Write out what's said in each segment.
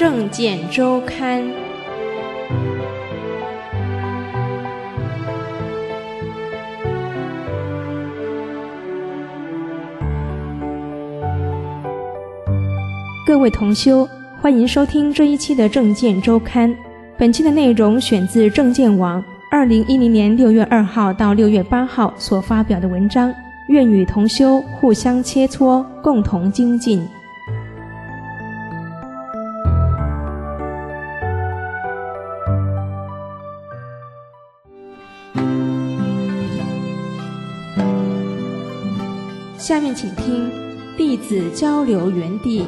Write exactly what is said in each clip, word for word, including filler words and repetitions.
证件周刊》。各位同修，欢迎收听这一期的证件周刊。本期的内容选自证件网二零一零年六月二号到六月八号所发表的文章，愿与同修互相切磋，共同精进。下面请听弟子交流园地。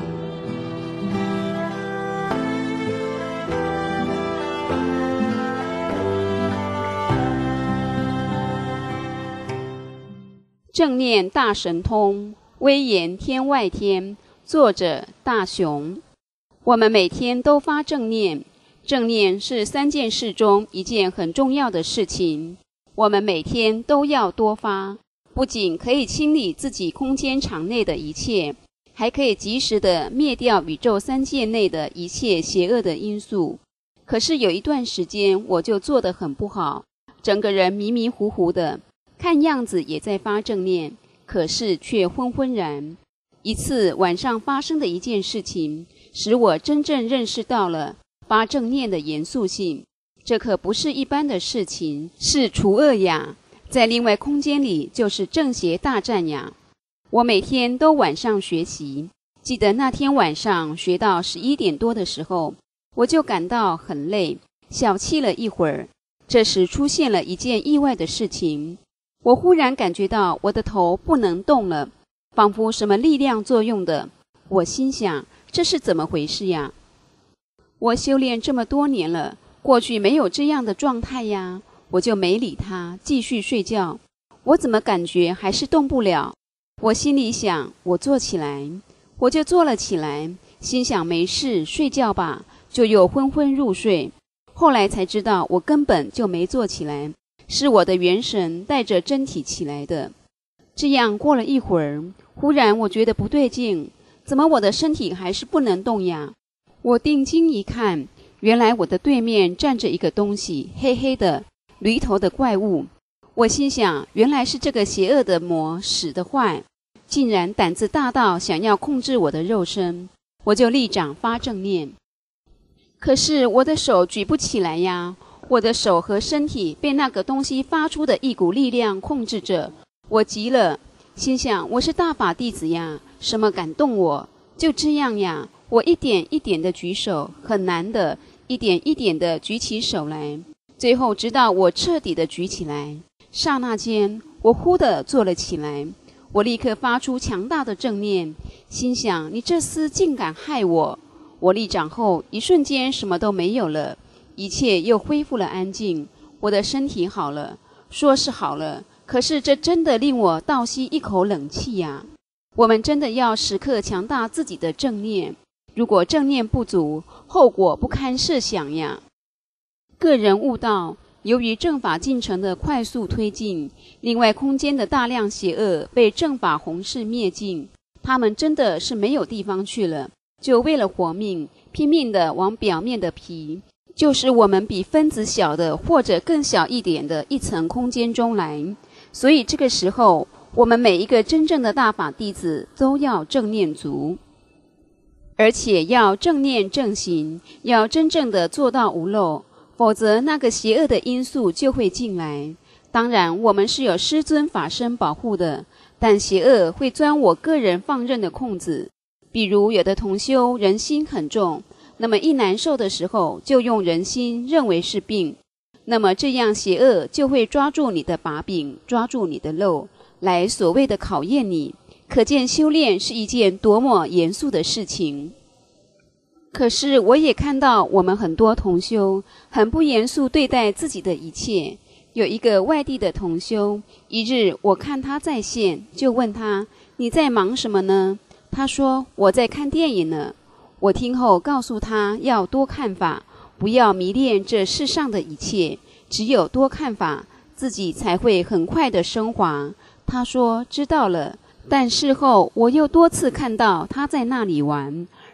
正念大神通，威严天外天。作者大雄。我们每天都发正念，正念是三件事中一件很重要的事情，我们每天都要多发，不仅可以清理自己空间场内的一切，还可以及时地灭掉宇宙三界内的一切邪恶的因素。可是有一段时间我就做得很不好，整个人迷迷糊糊的，看样子也在发正念，可是却昏昏然。一次晚上发生的一件事情，使我真正认识到了发正念的严肃性。这可不是一般的事情，是除恶呀，在另外空间里就是正邪大战呀。我每天都晚上学习，记得那天晚上学到十一点多的时候，我就感到很累，小憩了一会儿。这时出现了一件意外的事情，我忽然感觉到我的头不能动了，仿佛什么力量作用的。我心想，这是怎么回事呀？我修炼这么多年了，过去没有这样的状态呀。我就没理他，继续睡觉。我怎么感觉还是动不了？我心里想，我坐起来，我就坐了起来，心想没事，睡觉吧，就又昏昏入睡。后来才知道，我根本就没坐起来，是我的元神带着真体起来的。这样过了一会儿，忽然我觉得不对劲，怎么我的身体还是不能动呀？我定睛一看，原来我的对面站着一个东西，黑黑的驴头的怪物。我心想，原来是这个邪恶的魔使得坏，竟然胆子大到想要控制我的肉身。我就立掌发正念，可是我的手举不起来呀，我的手和身体被那个东西发出的一股力量控制着。我急了，心想，我是大法弟子呀，什么敢动我？就这样呀，我一点一点的举手，很难的，一点一点的举起手来，最后直到我彻底的举起来，刹那间我忽地坐了起来。我立刻发出强大的正念，心想，你这厮竟敢害我！我立掌后，一瞬间什么都没有了，一切又恢复了安静。我的身体好了，说是好了，可是这真的令我倒吸一口冷气呀。我们真的要时刻强大自己的正念，如果正念不足，后果不堪设想呀。个人悟道，由于正法进程的快速推进，另外空间的大量邪恶被正法弘誓灭尽，他们真的是没有地方去了，就为了活命，拼命地往表面的皮，就是我们比分子小的或者更小一点的一层空间中来。所以这个时候，我们每一个真正的大法弟子都要正念足，而且要正念正行，要真正的做到无漏，否则那个邪恶的因素就会进来。当然我们是有师尊法身保护的，但邪恶会钻我个人放任的空子。比如有的同修人心很重，那么一难受的时候就用人心认为是病，那么这样邪恶就会抓住你的把柄，抓住你的漏，来所谓的考验你。可见修炼是一件多么严肃的事情。可是我也看到我们很多同修很不严肃对待自己的一切。有一个外地的同修，一日我看他在线，就问他，你在忙什么呢？他说，我在看电影呢。我听后告诉他要多看法，不要迷恋这世上的一切，只有多看法，自己才会很快的升华。他说知道了。但事后我又多次看到他在那里玩，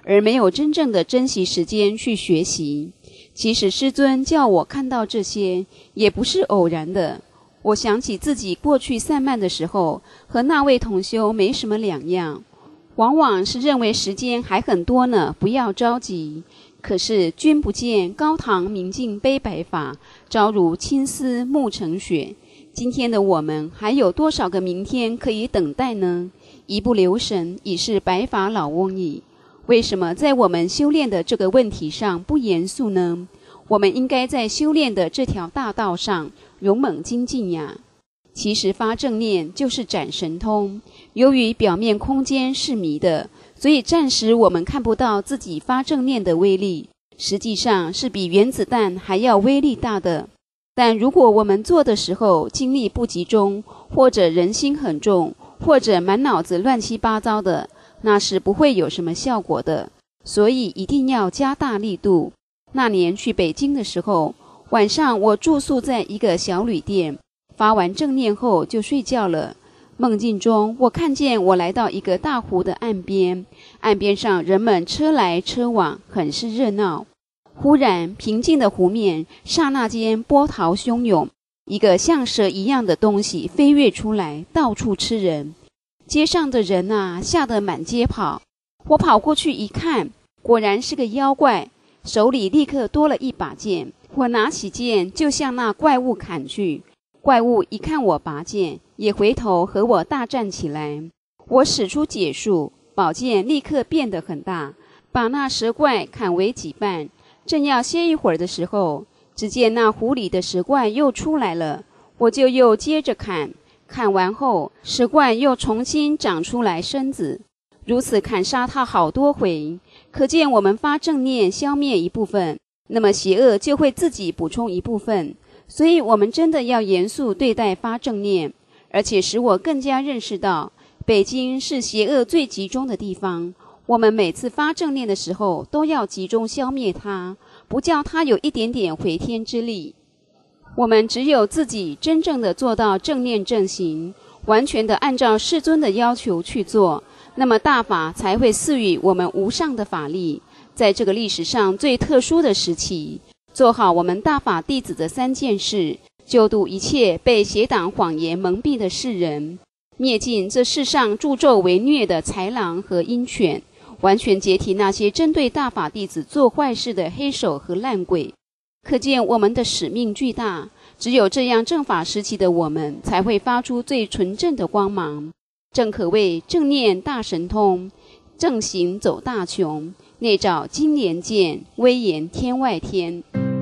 而没有真正的珍惜时间去学习。其实师尊叫我看到这些，也不是偶然的。我想起自己过去散漫的时候，和那位同修没什么两样，往往是认为时间还很多呢，不要着急。可是君不见高堂明镜悲白发，朝如青丝暮成雪。今天的我们还有多少个明天可以等待呢？一不留神已是白发老翁矣。为什么在我们修炼的这个问题上不严肃呢？我们应该在修炼的这条大道上勇猛精进呀。其实发正念就是展神通，由于表面空间是迷的，所以暂时我们看不到自己发正念的威力，实际上是比原子弹还要威力大的。但如果我们做的时候精力不集中，或者人心很重，或者满脑子乱七八糟的，那是不会有什么效果的。所以一定要加大力度。那年去北京的时候，晚上我住宿在一个小旅店，发完正念后就睡觉了。梦境中我看见我来到一个大湖的岸边，岸边上人们车来车往，很是热闹。忽然平静的湖面刹那间波涛汹涌，一个像蛇一样的东西飞跃出来，到处吃人。街上的人啊，吓得满街跑。我跑过去一看，果然是个妖怪，手里立刻多了一把剑。我拿起剑就向那怪物砍去。怪物一看我拔剑，也回头和我大战起来。我使出解数，宝剑立刻变得很大，把那蛇怪砍为几半。正要歇一会儿的时候，只见那湖里的蛇怪又出来了，我就又接着砍。砍完后，蛇怪又重新长出来身子，如此砍杀它好多回。可见我们发正念消灭一部分，那么邪恶就会自己补充一部分。所以我们真的要严肃对待发正念，而且使我更加认识到，北京是邪恶最集中的地方。我们每次发正念的时候，都要集中消灭它，不叫它有一点点回天之力。我们只有自己真正的做到正念正行，完全的按照世尊的要求去做，那么大法才会赐予我们无上的法力。在这个历史上最特殊的时期，做好我们大法弟子的三件事，救度一切被邪党谎言蒙蔽的世人，灭尽这世上助纣为虐的豺狼和鹰犬，完全解体那些针对大法弟子做坏事的黑手和烂鬼。可见我们的使命巨大，只有这样正法时期的我们才会发出最纯正的光芒。正可谓正念大神通，正行走大穷，内照金莲剑，威严天外天。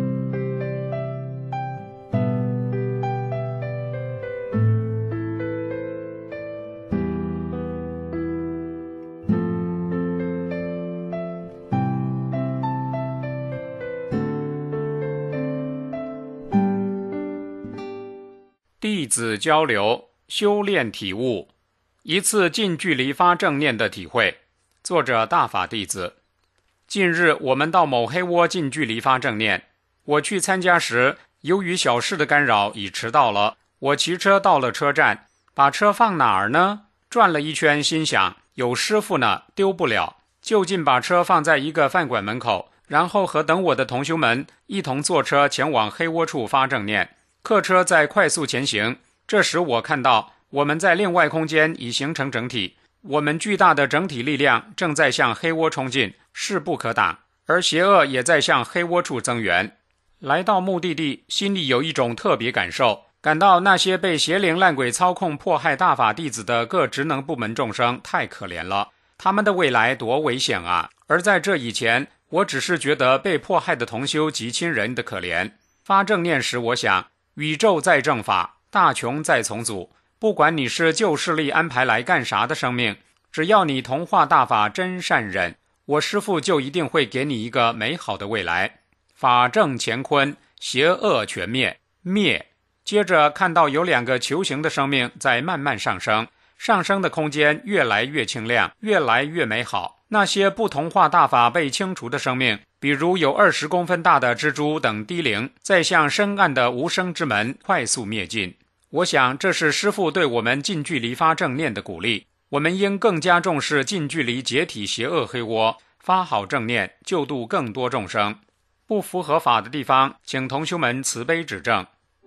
弟子交流修炼体悟，一次近距离发正念的体会。作者大法弟子。近日我们到某黑窝近距离发正念，我去参加时，由于小事的干扰已迟到了。我骑车到了车站，把车放哪儿呢？转了一圈，心想有师傅呢，丢不了，就近把车放在一个饭馆门口，然后和等我的同修们一同坐车前往黑窝处发正念。客车在快速前行，这时我看到我们在另外空间已形成整体，我们巨大的整体力量正在向黑窝冲进，势不可挡，而邪恶也在向黑窝处增援。来到目的地，心里有一种特别感受，感到那些被邪灵烂鬼操控迫害大法弟子的各职能部门众生太可怜了，他们的未来多危险啊！而在这以前，我只是觉得被迫害的同修及亲人的可怜。发正念时，我想宇宙在正法，大穷在重组，不管你是旧势力安排来干啥的生命，只要你同化大法真善忍，我师父就一定会给你一个美好的未来。法正乾坤，邪恶全灭，灭。接着看到有两个球形的生命在慢慢上升，上升的空间越来越清亮，越来越美好。那些不同化大法被清除的生命，比如有二十公分大的蜘蛛等低灵，在向深暗的无声之门快速灭尽。我想这是师父对我们近距离发正念的鼓励，我们应更加重视近距离解体邪恶黑窝， 发好正念，救度更多众生。不符合法的地方，请同修们慈悲指正。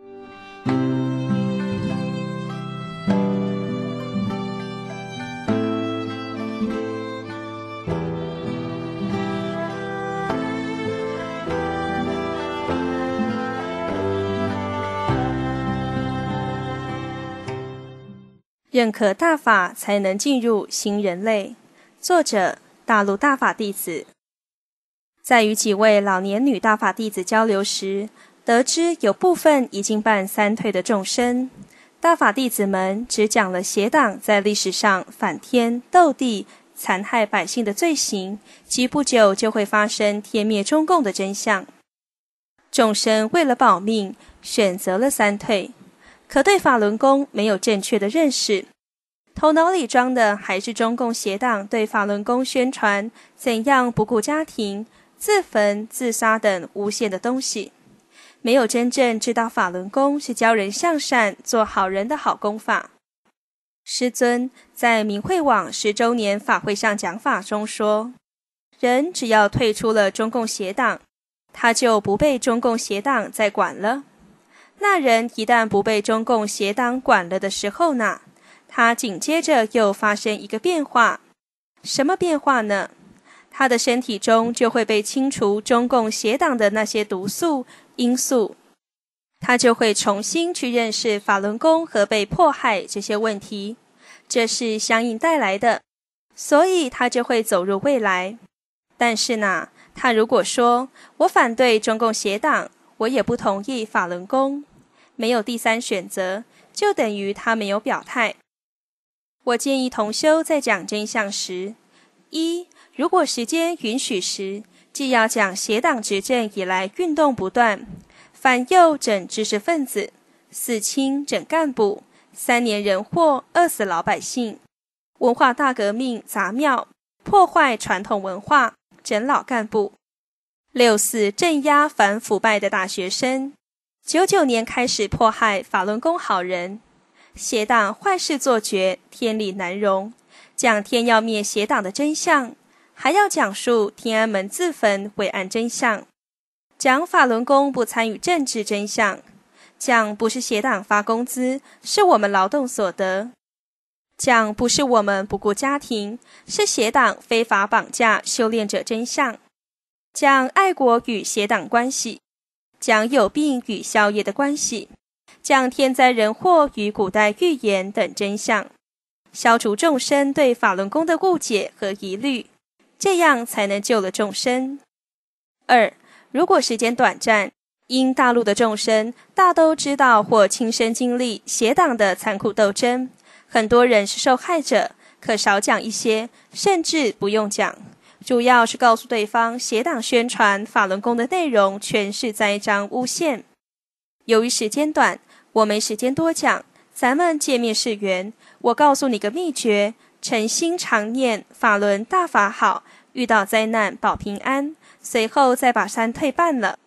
认可大法才能进入新人类。作者：大陆大法弟子。在与几位老年女大法弟子交流时，得知有部分已经办三退的众生，大法弟子们只讲了邪党在历史上反天斗地、残害百姓的罪行，及不久就会发生天灭中共的真相。众生为了保命，选择了三退，可对法轮功没有正确的认识，头脑里装的还是中共邪党对法轮功宣传怎样不顾家庭、自焚、自杀等诬陷的东西，没有真正知道法轮功是教人向善、做好人的好功法。师尊在明慧网十周年法会上讲法中说，人只要退出了中共邪党，他就不被中共邪党再管了。那人一旦不被中共邪党管了的时候呢，他紧接着又发生一个变化。什么变化呢？他的身体中就会被清除中共邪党的那些毒素、因素，他就会重新去认识法轮功和被迫害这些问题，这是相应带来的，所以他就会走入未来。但是呢，他如果说我反对中共邪党，我也不同意法轮功，没有第三选择，就等于他没有表态。我建议同修在讲真相时，一，如果时间允许时，既要讲邪党执政以来运动不断，反右整知识分子，四清整干部，三年人祸饿死老百姓，文化大革命砸庙，破坏传统文化，整老干部，六四镇压反腐败的大学生，九九年开始迫害法轮功好人，邪党坏事做绝，天理难容，讲天要灭邪党的真相，还要讲述天安门自焚伟岸真相，讲法轮功不参与政治真相，讲不是邪党发工资，是我们劳动所得，讲不是我们不顾家庭，是邪党非法绑架修炼者真相，讲爱国与邪党关系，讲有病与宵夜的关系，讲天灾人祸与古代预言等真相，消除众生对法轮功的误解和疑虑，这样才能救了众生。二，如果时间短暂，因大陆的众生大都知道或亲身经历邪党的残酷斗争，很多人是受害者，可少讲一些，甚至不用讲，主要是告诉对方邪党宣传法轮功的内容全是栽赃诬陷。由于时间短，我没时间多讲，咱们见面是缘，我告诉你个秘诀，诚心常念法轮大法好，遇到灾难保平安，随后再把三退办了。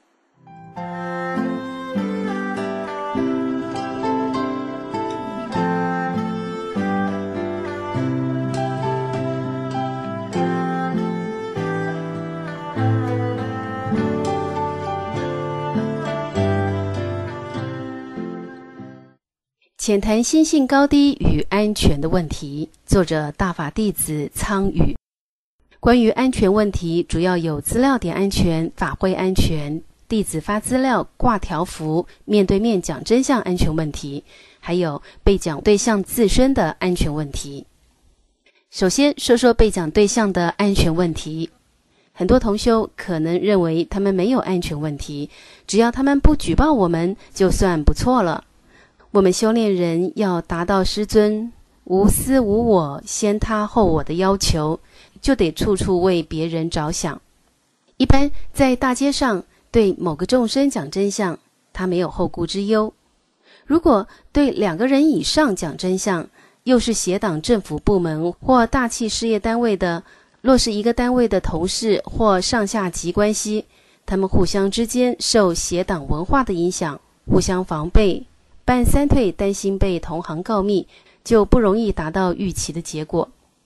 浅谈心性高低与安全的问题，作者大法弟子苍宇。关于安全问题，主要有资料点安全、法会安全、弟子发资料、挂条幅、面对面讲真相安全问题，还有被讲对象自身的安全问题。首先说说被讲对象的安全问题。很多同修可能认为他们没有安全问题，只要他们不举报我们就算不错了。我们修炼人要达到师尊无私无我、先他后我的要求，就得处处为别人着想。一般在大街上对某个众生讲真相，他没有后顾之忧。如果对两个人以上讲真相，又是邪党政府部门或大企事业单位的，若是一个单位的同事或上下级关系，他们互相之间受邪党文化的影响，互相防备，办三退担心被同行告密，就不容易达到预期的结果。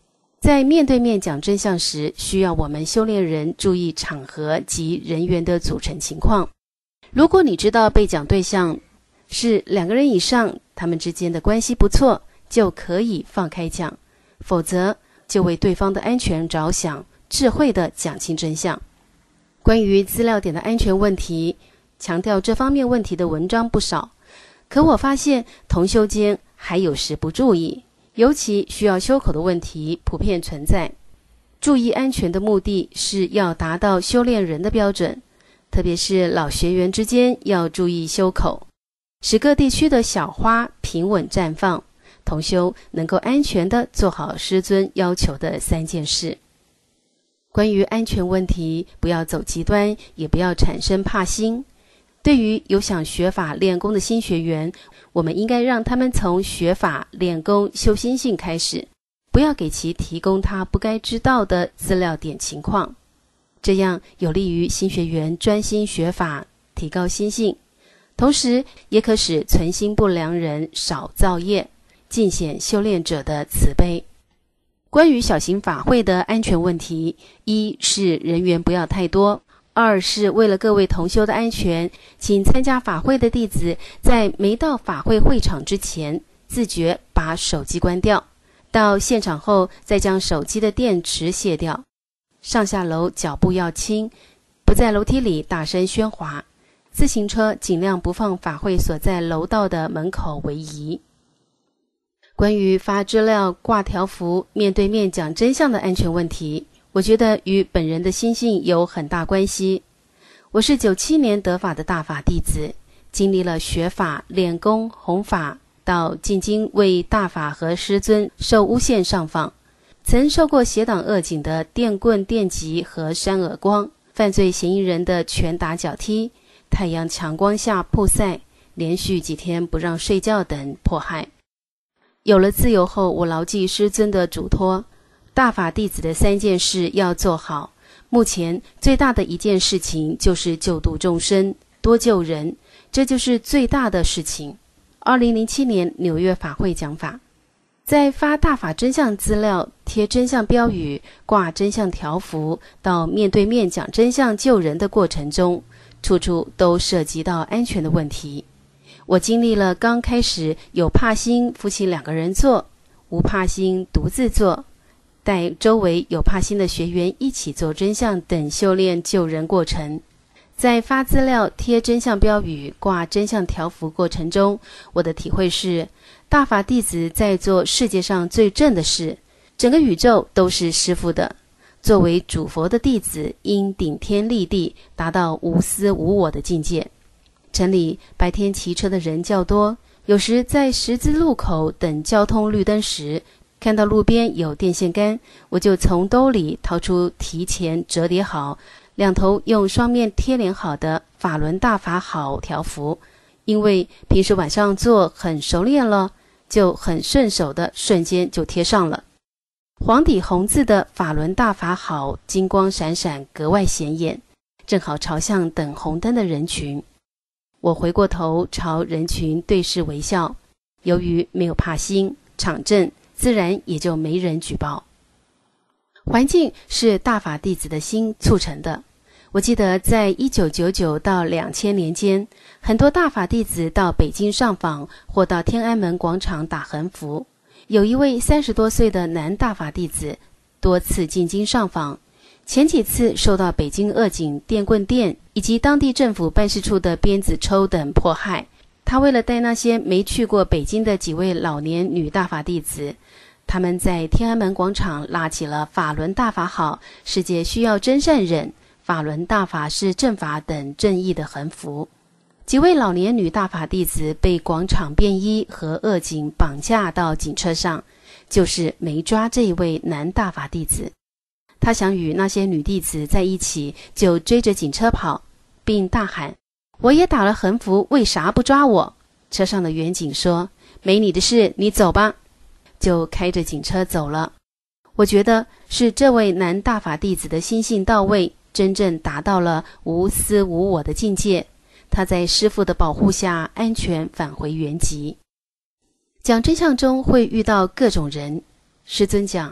在面对面讲真相时，需要我们修炼人注意场合及人员的组成情况。如果你知道被讲对象是两个人以上，他们之间的关系不错，就可以放开讲，否则就为对方的安全着想，智慧地讲清真相。关于资料点的安全问题，强调这方面问题的文章不少，可我发现同修间还有时不注意，尤其需要修口的问题普遍存在。注意安全的目的是要达到修炼人的标准，特别是老学员之间要注意修口，使各地区的小花平稳绽放，同修能够安全地做好师尊要求的三件事。关于安全问题，不要走极端，也不要产生怕心。对于有想学法练功的新学员，我们应该让他们从学法练功修心性开始，不要给其提供他不该知道的资料点情况，这样有利于新学员专心学法，提高心性，同时也可使存心不良人少造业，尽显修炼者的慈悲。关于小型法会的安全问题，一是人员不要太多，二是为了各位同修的安全，请参加法会的弟子在没到法会会场之前，自觉把手机关掉，到现场后再将手机的电池卸掉。上下楼脚步要轻，不在楼梯里大声喧哗，自行车尽量不放法会所在楼道的门口为宜。关于发资料、挂条幅、面对面讲真相的安全问题，我觉得与本人的心性有很大关系。我是九七年得法的大法弟子，经历了学法、练功、弘法，到进京为大法和师尊受诬陷上访，曾受过邪党恶警的电棍电击和扇耳光，犯罪嫌疑人的拳打脚踢，太阳强光下曝晒，连续几天不让睡觉等迫害。有了自由后，我牢记师尊的嘱托，大法弟子的三件事要做好。目前最大的一件事情就是救度众生，多救人，这就是最大的事情。二零零七年纽约法会讲法，在发大法真相资料、贴真相标语、挂真相条幅到面对面讲真相救人的过程中，处处都涉及到安全的问题。我经历了刚开始有怕心夫妻两个人做，无怕心独自做，带周围有怕心的学员一起做真相等修炼救人过程。在发资料、贴真相标语、挂真相条幅过程中，我的体会是，大法弟子在做世界上最正的事，整个宇宙都是师父的。作为主佛的弟子，应顶天立地，达到无私无我的境界。城里白天骑车的人较多，有时在十字路口等交通绿灯时，看到路边有电线杆，我就从兜里掏出提前折叠好，两头用双面贴连好的法轮大法好条幅，因为平时晚上做很熟练了，就很顺手的瞬间就贴上了。黄底红字的法轮大法好，金光闪闪，格外显眼，正好朝向等红灯的人群。我回过头朝人群对视微笑，由于没有怕心，场正自然也就没人举报。环境是大法弟子的心促成的。我记得在一九九九到两千年间，很多大法弟子到北京上访或到天安门广场打横幅。有一位三十多岁的男大法弟子多次进京上访，前几次受到北京恶警电棍电以及当地政府办事处的鞭子抽等迫害。他为了带那些没去过北京的几位老年女大法弟子，他们在天安门广场拉起了法轮大法好，世界需要真善忍，法轮大法是正法等正义的横幅。几位老年女大法弟子被广场便衣和恶警绑架到警车上，就是没抓这一位男大法弟子。他想与那些女弟子在一起，就追着警车跑，并大喊：我也打了横幅，为啥不抓我？车上的员警说：没你的事，你走吧，就开着警车走了。我觉得是这位男大法弟子的心性到位，真正达到了无私无我的境界。他在师父的保护下安全返回原籍。讲真相中会遇到各种人，师尊讲，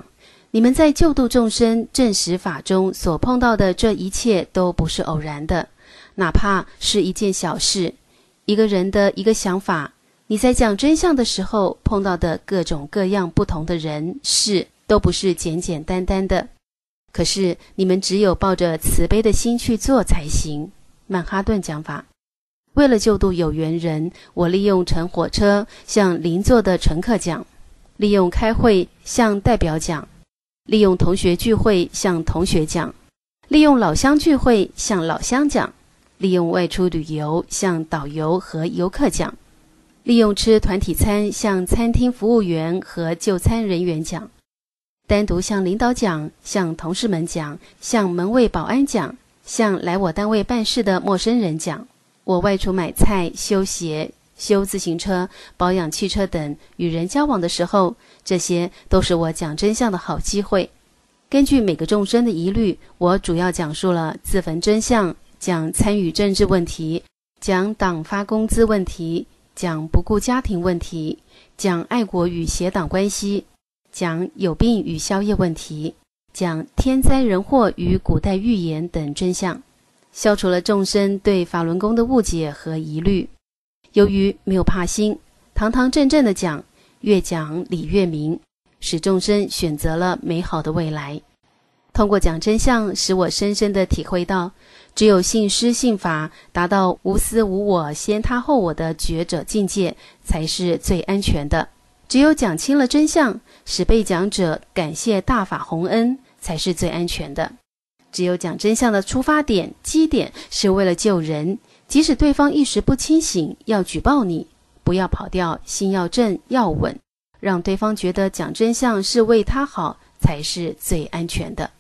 你们在救度众生证实法中所碰到的这一切都不是偶然的，哪怕是一件小事，一个人的一个想法，你在讲真相的时候碰到的各种各样不同的人事，都不是简简单单的。可是你们只有抱着慈悲的心去做才行。曼哈顿讲法，为了救度有缘人，我利用乘火车向邻座的乘客讲，利用开会向代表讲，利用同学聚会向同学讲，利用老乡聚会向老乡讲，利用外出旅游向导游和游客讲，利用吃团体餐向餐厅服务员和就餐人员讲，单独向领导讲，向同事们讲，向门卫保安讲，向来我单位办事的陌生人讲。我外出买菜、修鞋、修自行车、保养汽车等与人交往的时候，这些都是我讲真相的好机会。根据每个众生的疑虑，我主要讲述了自焚真相，讲参与政治问题，讲党发工资问题，讲不顾家庭问题，讲爱国与邪党关系，讲有病与宵夜问题，讲天灾人祸与古代预言等真相，消除了众生对法轮功的误解和疑虑。由于没有怕心，堂堂正正的讲，越讲理越明，使众生选择了美好的未来。通过讲真相，使我深深地体会到，只有信师信法，达到无私无我、先他后我的觉者境界，才是最安全的。只有讲清了真相，使被讲者感谢大法洪恩，才是最安全的。只有讲真相的出发点、基点是为了救人，即使对方一时不清醒，要举报你，不要跑掉，心要正要稳，让对方觉得讲真相是为他好，才是最安全的。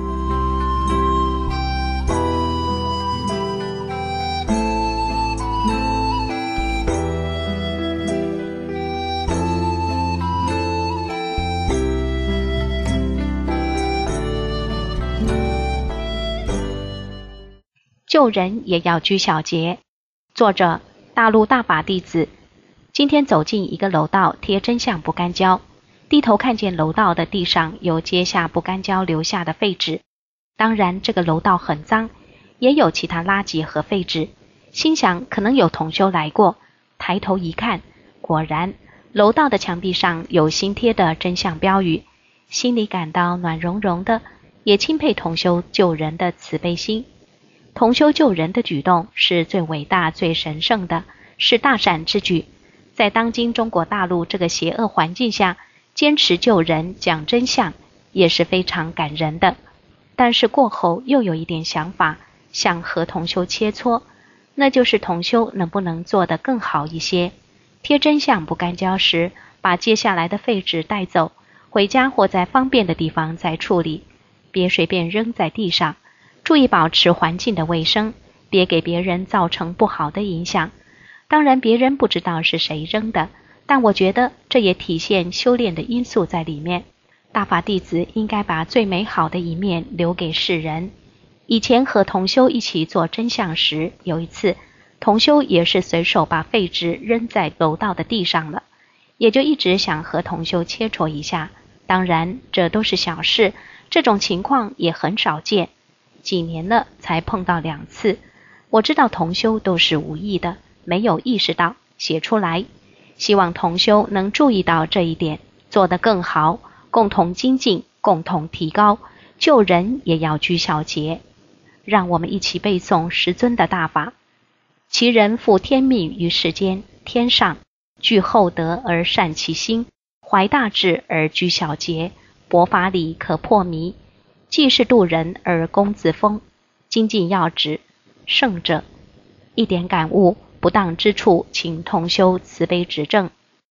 救人也要拘小节。作者：大陆大法弟子。今天走进一个楼道，贴真相不干胶，低头看见楼道的地上有揭下不干胶留下的废纸。当然这个楼道很脏，也有其他垃圾和废纸，心想可能有同修来过。抬头一看，果然楼道的墙壁上有新贴的真相标语，心里感到暖融融的，也钦佩同修救人的慈悲心。同修救人的举动是最伟大最神圣的，是大善之举。在当今中国大陆这个邪恶环境下，坚持救人讲真相也是非常感人的。但是过后又有一点想法，想和同修切磋，那就是同修能不能做得更好一些。贴真相不干胶时，把接下来的废纸带走，回家或在方便的地方再处理，别随便扔在地上。注意保持环境的卫生，别给别人造成不好的影响。当然别人不知道是谁扔的，但我觉得这也体现修炼的因素在里面。大法弟子应该把最美好的一面留给世人。以前和同修一起做真相时，有一次同修也是随手把废纸扔在楼道的地上了，也就一直想和同修切磋一下。当然这都是小事，这种情况也很少见，几年了才碰到两次。我知道同修都是无意的，没有意识到，写出来。希望同修能注意到这一点，做得更好，共同精进，共同提高。救人也要拘小节。让我们一起背诵十尊的大法。其人负天命于世间，天上具厚德而善其心，怀大智而拘小节，博法理可破迷，济世度人而功自丰，精进要旨，圣者。一点感悟，不当之处请同修慈悲指正。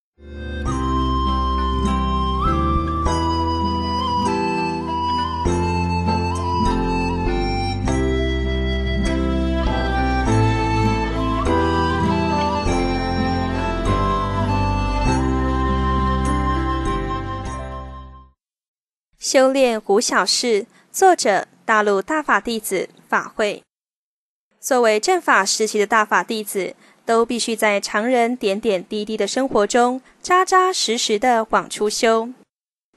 修炼无小事，作者大陆大法弟子法会。作为正法时期的大法弟子，都必须在常人点点滴滴的生活中扎扎实实的往出修。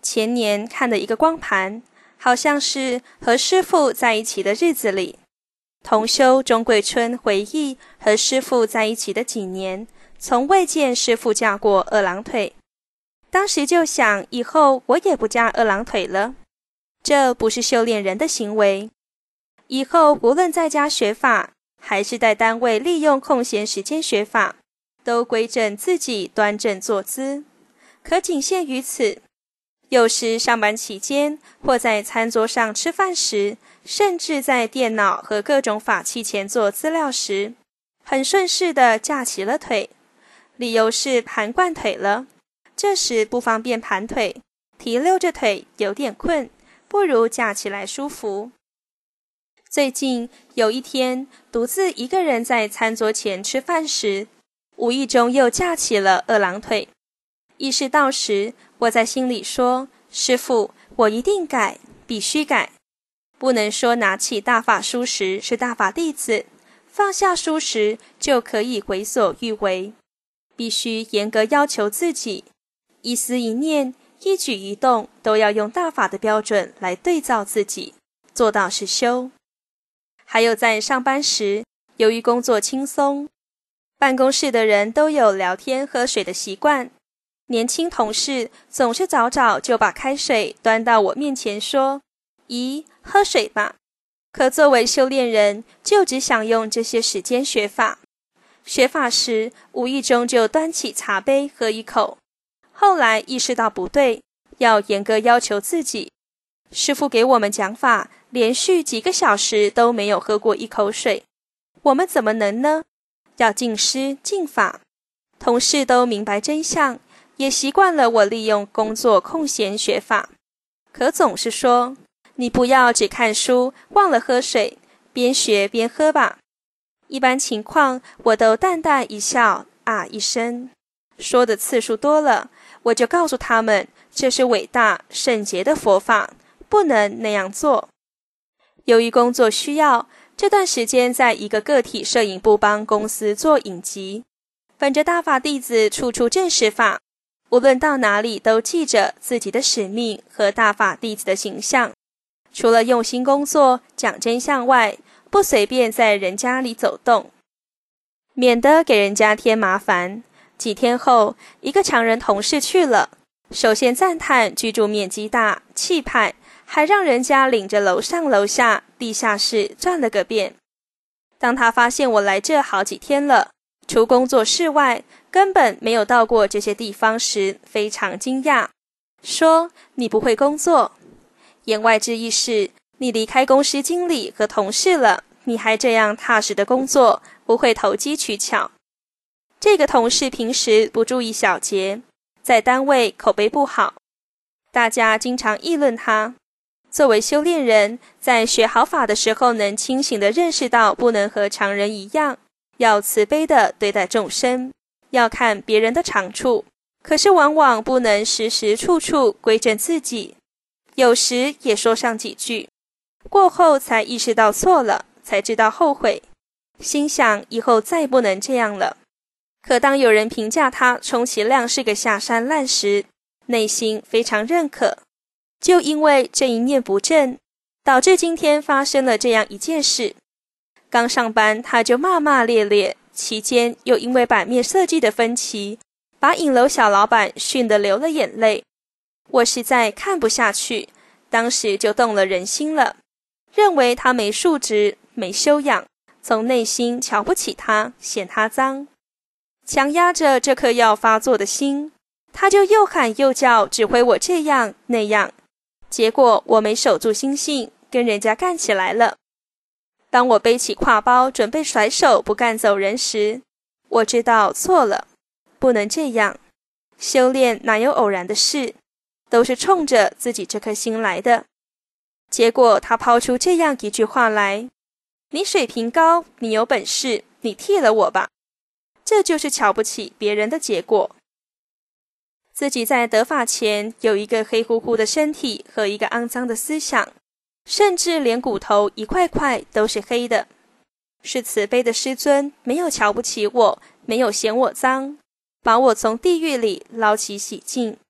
前年看的一个光盘，好像是和师父在一起的日子里，同修钟桂春回忆和师父在一起的几年，从未见师父架过二郎腿。当时就想，以后我也不架二郎腿了，这不是修炼人的行为。以后无论在家学法，还是在单位利用空闲时间学法，都规正自己端正坐姿，可仅限于此。有时上班期间，或在餐桌上吃饭时，甚至在电脑和各种法器前做资料时，很顺势地架起了腿，理由是盘惯腿了，这时不方便盘腿，提溜着腿有点困，不如架起来舒服。最近有一天，独自一个人在餐桌前吃饭时，无意中又架起了二郎腿。意识到时，我在心里说，师父，我一定改，必须改。不能说拿起大法书时是大法弟子，放下书时就可以为所欲为，必须严格要求自己，一思一念，一举一动都要用大法的标准来对照自己，做到是修。还有在上班时，由于工作轻松，办公室的人都有聊天喝水的习惯，年轻同事总是早早就把开水端到我面前说，咦，喝水吧。可作为修炼人，就只想用这些时间学法。学法时，无意中就端起茶杯喝一口。后来意识到不对，要严格要求自己。师父给我们讲法，连续几个小时都没有喝过一口水，我们怎么能呢？要敬师敬法。同事都明白真相，也习惯了我利用工作空闲学法，可总是说，你不要只看书忘了喝水，边学边喝吧。一般情况我都淡淡一笑，啊一声。说的次数多了，我就告诉他们，这是伟大圣洁的佛法，不能那样做。由于工作需要，这段时间在一个个体摄影部帮公司做影集，本着大法弟子处处正实法，无论到哪里都记着自己的使命和大法弟子的形象。除了用心工作讲真相外，不随便在人家里走动，免得给人家添麻烦。几天后，一个常人同事去了，首先赞叹居住面积大，气派，还让人家领着楼上楼下地下室转了个遍。当他发现我来这好几天了，除工作室外根本没有到过这些地方时，非常惊讶，说，你不会工作。言外之意是，你离开公司经理和同事了，你还这样踏实的工作，不会投机取巧。这个同事平时不注意小节，在单位口碑不好，大家经常议论他。作为修炼人，在学好法的时候，能清醒地认识到不能和常人一样，要慈悲地对待众生，要看别人的长处，可是往往不能时时处处归正自己，有时也说上几句，过后才意识到错了，才知道后悔，心想以后再不能这样了。可当有人评价他充其量是个下山烂时，内心非常认可。就因为这一念不正，导致今天发生了这样一件事。刚上班他就骂骂咧咧，期间又因为版面设计的分歧，把影楼小老板训得流了眼泪。我实在看不下去，当时就动了人心了，认为他没素质没修养，从内心瞧不起他，嫌他脏。强压着这颗要发作的心，他就又喊又叫，指挥我这样那样。结果我没守住心性，跟人家干起来了。当我背起挎包准备甩手不干走人时，我知道错了，不能这样。修炼哪有偶然的事，都是冲着自己这颗心来的。结果他抛出这样一句话来，你水平高，你有本事，你替了我吧。这就是瞧不起别人的结果。自己在得法前有一个黑乎乎的身体和一个肮脏的思想，甚至连骨头一块块都是黑的。是慈悲的师尊没有瞧不起我，没有嫌我脏，把我从地狱里捞起洗净，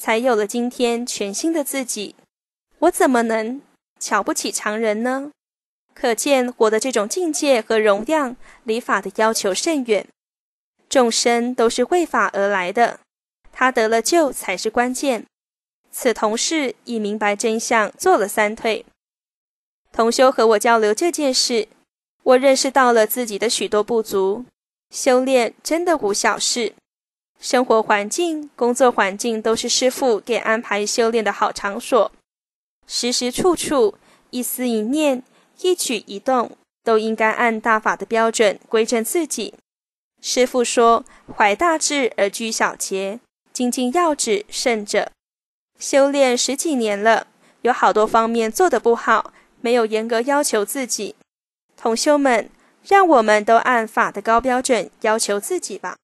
才有了今天全新的自己。我怎么能瞧不起常人呢？可见我的这种境界和容量离法的要求甚远。众生都是为法而来的，他得了救才是关键。此同事已明白真相，做了三退。同修和我交流这件事，我认识到了自己的许多不足。修炼真的无小事，生活环境、工作环境都是师父给安排修炼的好场所。时时处处，一思一念，一举一动，都应该按大法的标准规正自己。师父说，怀大志而居小节，精进要旨胜者。修炼十几年了，有好多方面做得不好，没有严格要求自己。同修们，让我们都按法的高标准要求自己吧。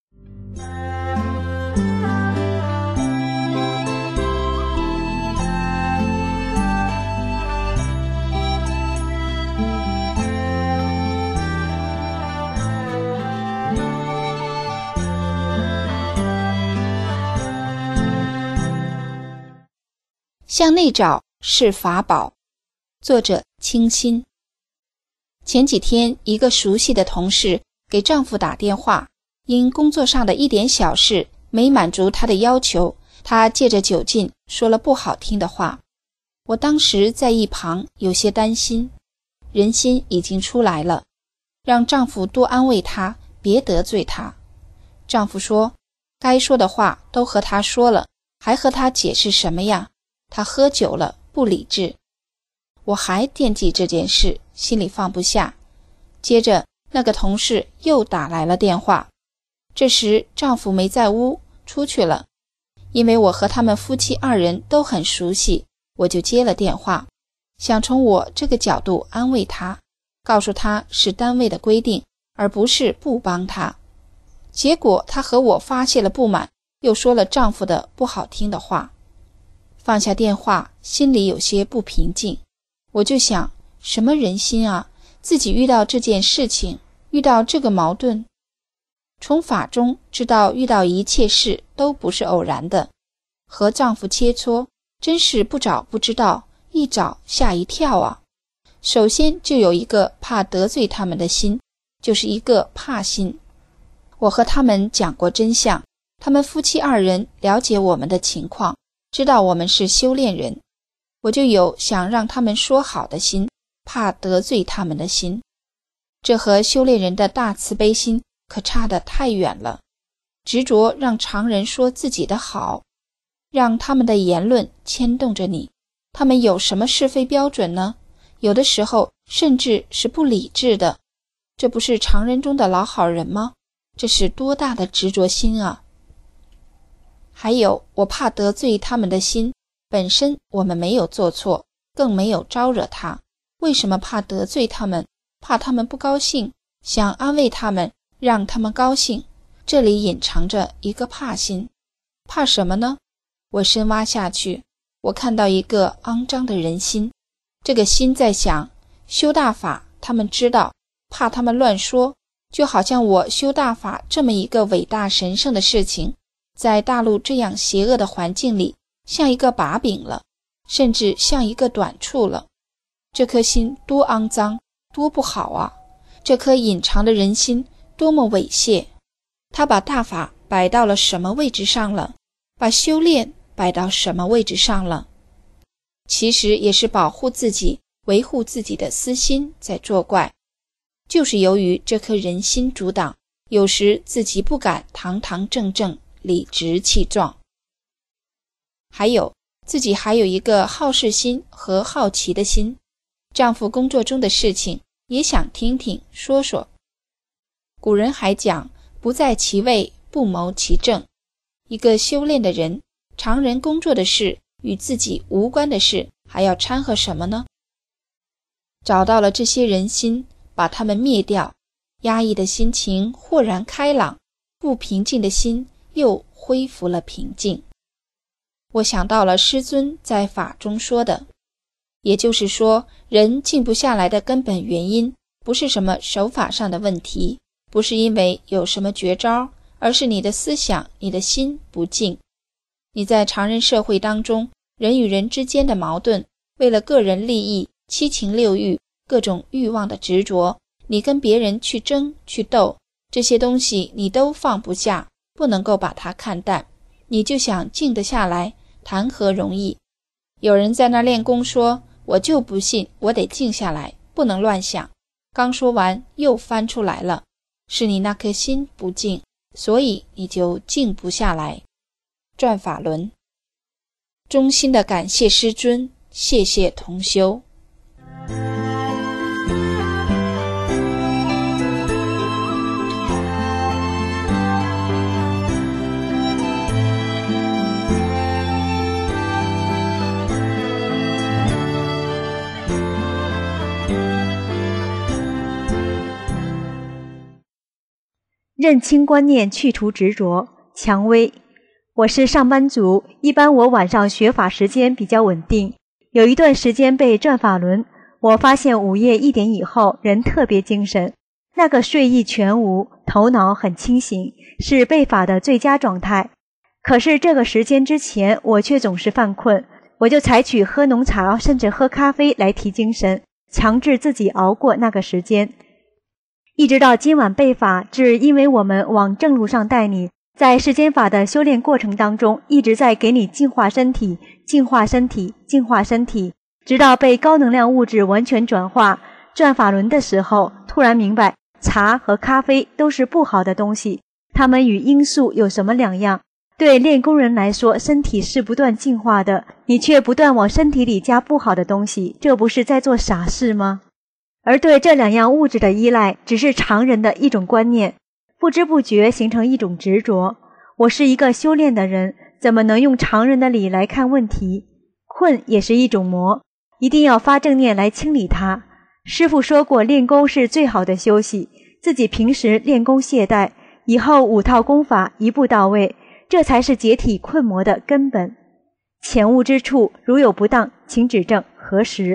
向内找是法宝。作者清心。前几天，一个熟悉的同事给丈夫打电话，因工作上的一点小事没满足他的要求，他借着酒劲说了不好听的话。我当时在一旁有些担心，人心已经出来了，让丈夫多安慰他，别得罪他。丈夫说，该说的话都和他说了，还和他解释什么呀？他喝酒了，不理智。我还惦记这件事，心里放不下。接着那个同事又打来了电话，这时丈夫没在屋，出去了。因为我和他们夫妻二人都很熟悉，我就接了电话，想从我这个角度安慰他，告诉他是单位的规定，而不是不帮他。结果他和我发泄了不满，又说了丈夫的不好听的话。放下电话，心里有些不平静。我就想，什么人心啊，自己遇到这件事情，遇到这个矛盾。从法中知道遇到一切事都不是偶然的。和丈夫切磋，真是不找不知道，一找吓一跳啊。首先就有一个怕得罪他们的心，就是一个怕心。我和他们讲过真相，他们夫妻二人了解我们的情况，知道我们是修炼人，我就有想让他们说好的心，怕得罪他们的心。这和修炼人的大慈悲心可差得太远了。执着让常人说自己的好，让他们的言论牵动着你。他们有什么是非标准呢？有的时候甚至是不理智的。这不是常人中的老好人吗？这是多大的执着心啊！还有，我怕得罪他们的心，本身我们没有做错，更没有招惹他，为什么怕得罪他们？怕他们不高兴，想安慰他们，让他们高兴。这里隐藏着一个怕心。怕什么呢？我深挖下去，我看到一个肮脏的人心。这个心在想，修大法他们知道，怕他们乱说，就好像我修大法这么一个伟大神圣的事情，在大陆这样邪恶的环境里，像一个把柄了，甚至像一个短处了。这颗心多肮脏，多不好啊！这颗隐藏的人心多么猥亵！他把大法摆到了什么位置上了？把修炼摆到什么位置上了？其实也是保护自己，维护自己的私心在作怪。就是由于这颗人心阻挡，有时自己不敢堂堂正正，理直气壮。还有，自己还有一个好事心和好奇的心，丈夫工作中的事情也想听听说说。古人还讲，不在其位，不谋其政。一个修炼的人，常人工作的事，与自己无关的事，还要掺和什么呢？找到了这些人心，把他们灭掉，压抑的心情豁然开朗，不平静的心又恢复了平静。我想到了师尊在法中说的，也就是说，人静不下来的根本原因，不是什么手法上的问题，不是因为有什么绝招，而是你的思想，你的心不静。 你在常人社会当中，人与人之间的矛盾，为了个人利益、七情六欲、各种欲望的执着，你跟别人去争去斗，这些东西你都放不下，不能够把它看淡，你就想静得下来，谈何容易。有人在那练功说，我就不信，我得静下来，不能乱想。刚说完又翻出来了，是你那颗心不静，所以你就静不下来。转法轮，衷心的感谢师尊，谢谢同修。 认清观念，去除执着。蔷薇，我是上班族，一般我晚上学法时间比较稳定。有一段时间背转法轮，我发现午夜一点以后人特别精神，那个睡意全无，头脑很清醒，是背法的最佳状态。可是这个时间之前我却总是犯困，我就采取喝浓茶甚至喝咖啡来提精神，强制自己熬过那个时间。一直到今晚背法，只因为我们往正路上带你，在世间法的修炼过程当中，一直在给你净化身体，净化身体，净化身体，直到被高能量物质完全转化。转法轮的时候，突然明白茶和咖啡都是不好的东西，它们与罂粟有什么两样？对练功人来说，身体是不断净化的，你却不断往身体里加不好的东西，这不是在做傻事吗？而对这两样物质的依赖，只是常人的一种观念，不知不觉形成一种执着。我是一个修炼的人，怎么能用常人的理来看问题？困也是一种魔，一定要发正念来清理它。师父说过，练功是最好的休息，自己平时练功懈怠，以后五套功法一步到位，这才是解体困魔的根本。浅悟之处，如有不当，请指正，核实。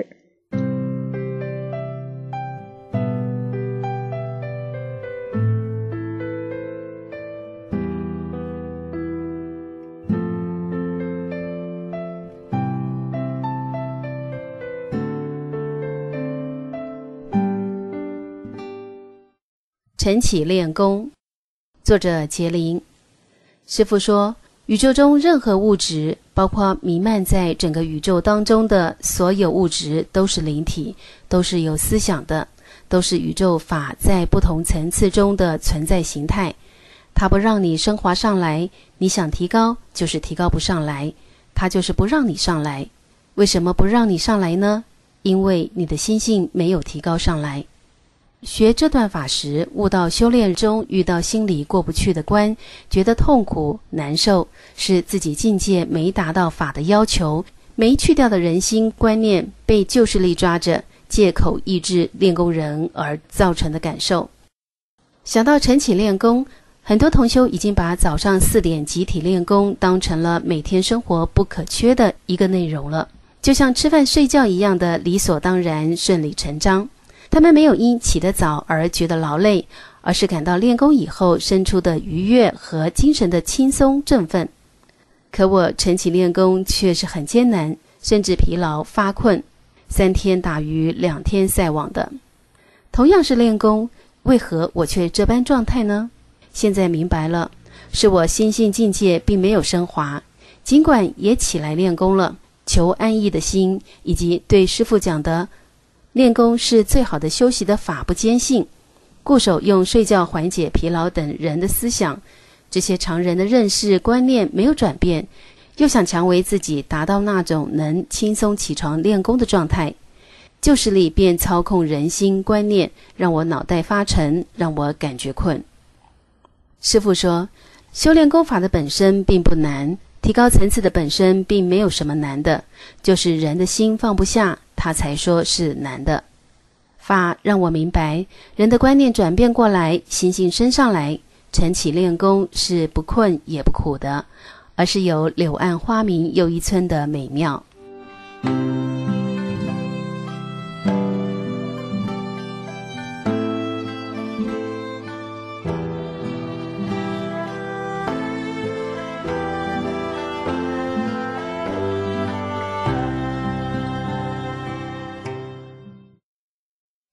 晨起练功，作者杰林。师父说，宇宙中任何物质，包括弥漫在整个宇宙当中的所有物质，都是灵体，都是有思想的，都是宇宙法在不同层次中的存在形态。它不让你升华上来，你想提高就是提高不上来，它就是不让你上来。为什么不让你上来呢？因为你的心性没有提高上来。学这段法时，悟到修炼中遇到心里过不去的关，觉得痛苦难受，是自己境界没达到法的要求，没去掉的人心观念被旧势力抓着，借口抑制练功人而造成的感受。想到晨起练功，很多同修已经把早上四点集体练功当成了每天生活不可缺的一个内容了，就像吃饭睡觉一样的理所当然，顺理成章。他们没有因起得早而觉得劳累，而是感到练功以后生出的愉悦和精神的轻松振奋。可我晨起练功却是很艰难，甚至疲劳发困，三天打鱼两天晒网的。同样是练功，为何我却这般状态呢？现在明白了，是我心性境界并没有升华，尽管也起来练功了，求安逸的心，以及对师父讲的练功是最好的休息的法不坚信，固守用睡觉缓解疲劳等人的思想，这些常人的认识观念没有转变，又想强为自己达到那种能轻松起床练功的状态，旧势力便操控人心观念，让我脑袋发沉，让我感觉困。师父说，修炼功法的本身并不难，提高层次的本身并没有什么难的，就是人的心放不下，他才说是难的。法让我明白，人的观念转变过来，心性升上来，晨起练功是不困也不苦的，而是有柳暗花明又一村的美妙。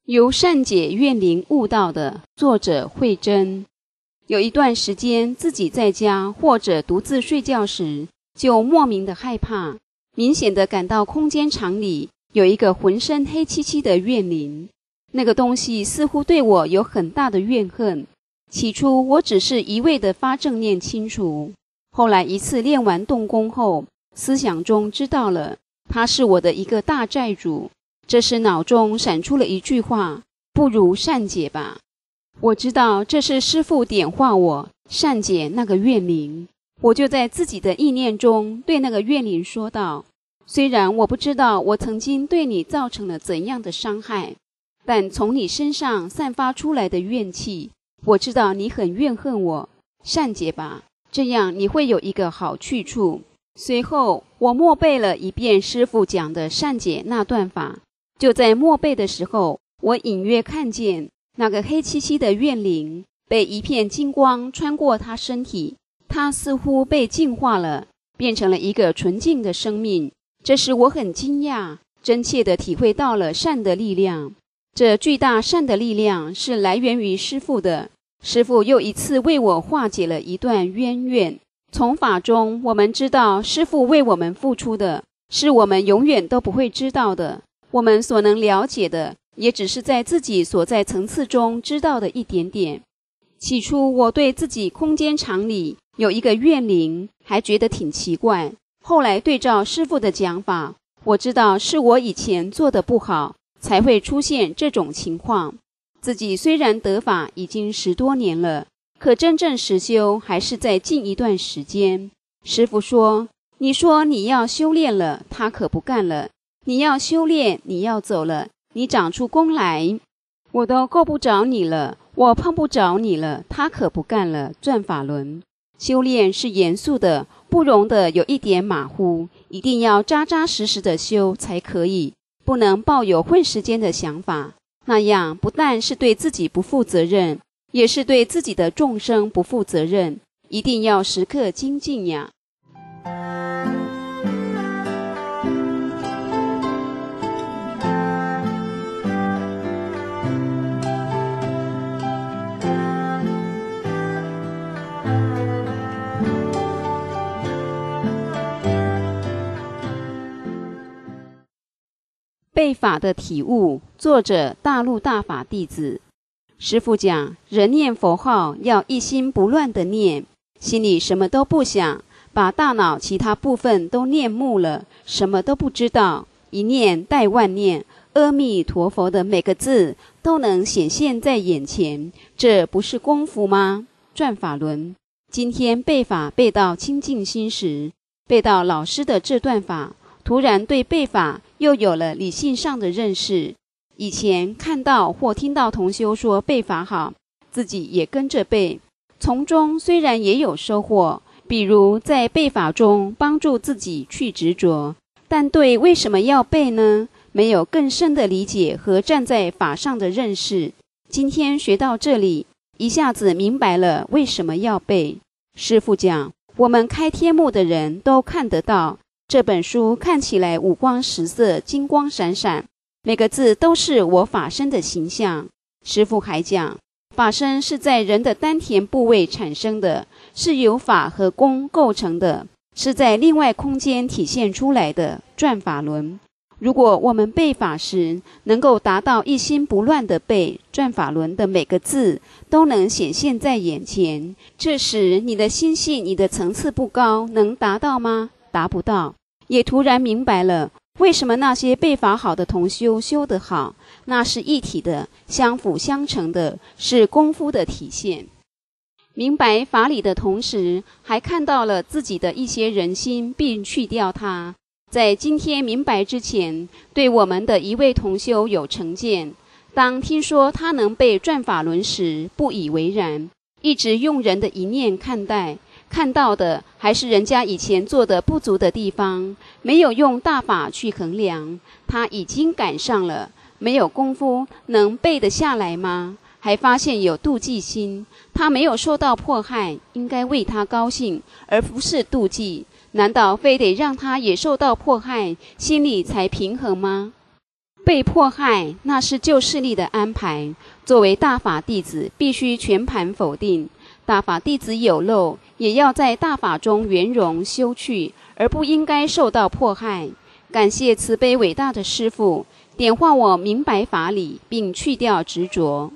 由善解怨灵悟道的，作者慧真。有一段时间自己在家或者独自睡觉时，就莫名的害怕，明显的感到空间场里有一个浑身黑漆漆的怨灵。那个东西似乎对我有很大的怨恨。起初我只是一味的发正念清除，后来一次练完动功后，思想中知道了他是我的一个大债主。这时脑中闪出了一句话：不如善解吧。我知道这是师父点化我善解那个怨灵，我就在自己的意念中对那个怨灵说道：虽然我不知道我曾经对你造成了怎样的伤害，但从你身上散发出来的怨气，我知道你很怨恨我，善解吧，这样你会有一个好去处。随后我默背了一遍师父讲的善解那段法。就在默背的时候，我隐约看见那个黑漆漆的怨灵被一片金光穿过他身体，他似乎被净化了，变成了一个纯净的生命。这时我很惊讶，真切地体会到了善的力量。这巨大善的力量是来源于师父的，师父又一次为我化解了一段冤怨。从法中我们知道，师父为我们付出的是我们永远都不会知道的，我们所能了解的也只是在自己所在层次中知道的一点点。起初我对自己空间场里有一个怨灵还觉得挺奇怪，后来对照师父的讲法，我知道是我以前做的不好，才会出现这种情况。自己虽然得法已经十多年了，可真正实修还是在近一段时间。师父说，你说你要修炼了，他可不干了，你要修炼，你要走了，你长出功来，我都够不着你了，我碰不着你了，他可不干了。转法轮修炼是严肃的，不容得有一点马虎，一定要扎扎实实的修才可以，不能抱有混时间的想法，那样不但是对自己不负责任，也是对自己的众生不负责任，一定要时刻精进呀。背法的体悟，作者大陆大法弟子。师父讲，人念佛号要一心不乱的念，心里什么都不想，把大脑其他部分都念木了，什么都不知道，一念带万念，阿弥陀佛的每个字都能显现在眼前，这不是功夫吗？转法轮。今天背法背到清净心时，背到老师的这段法，突然对背法又有了理性上的认识。以前看到或听到同修说背法好，自己也跟着背，从中虽然也有收获，比如在背法中帮助自己去执着，但对为什么要背呢，没有更深的理解和站在法上的认识。今天学到这里，一下子明白了为什么要背。师父讲，我们开天目的人都看得到，这本书看起来五光十色，金光闪闪，每个字都是我法身的形象。师父还讲，法身是在人的丹田部位产生的，是由法和功构成的，是在另外空间体现出来的。转法轮。如果我们背法时能够达到一心不乱的背，转法轮的每个字都能显现在眼前，这时你的心性，你的层次不高，能达到吗？达不到。也突然明白了为什么那些背法好的同修修得好，那是一体的，相辅相成的，是功夫的体现。明白法理的同时，还看到了自己的一些人心，并去掉它。在今天明白之前，对我们的一位同修有成见，当听说他能背转法轮时，不以为然，一直用人的一念看待，看到的还是人家以前做的不足的地方，没有用大法去衡量。他已经赶上了，没有功夫能背得下来吗？还发现有妒忌心，他没有受到迫害，应该为他高兴，而不是妒忌。难道非得让他也受到迫害，心里才平衡吗？ 被迫害那是旧势力的安排，作为大法弟子必须全盘否定。大法弟子有漏，也要在大法中圆融修去，而不应该受到迫害。感谢慈悲伟大的师父，点化我明白法理，并去掉执着。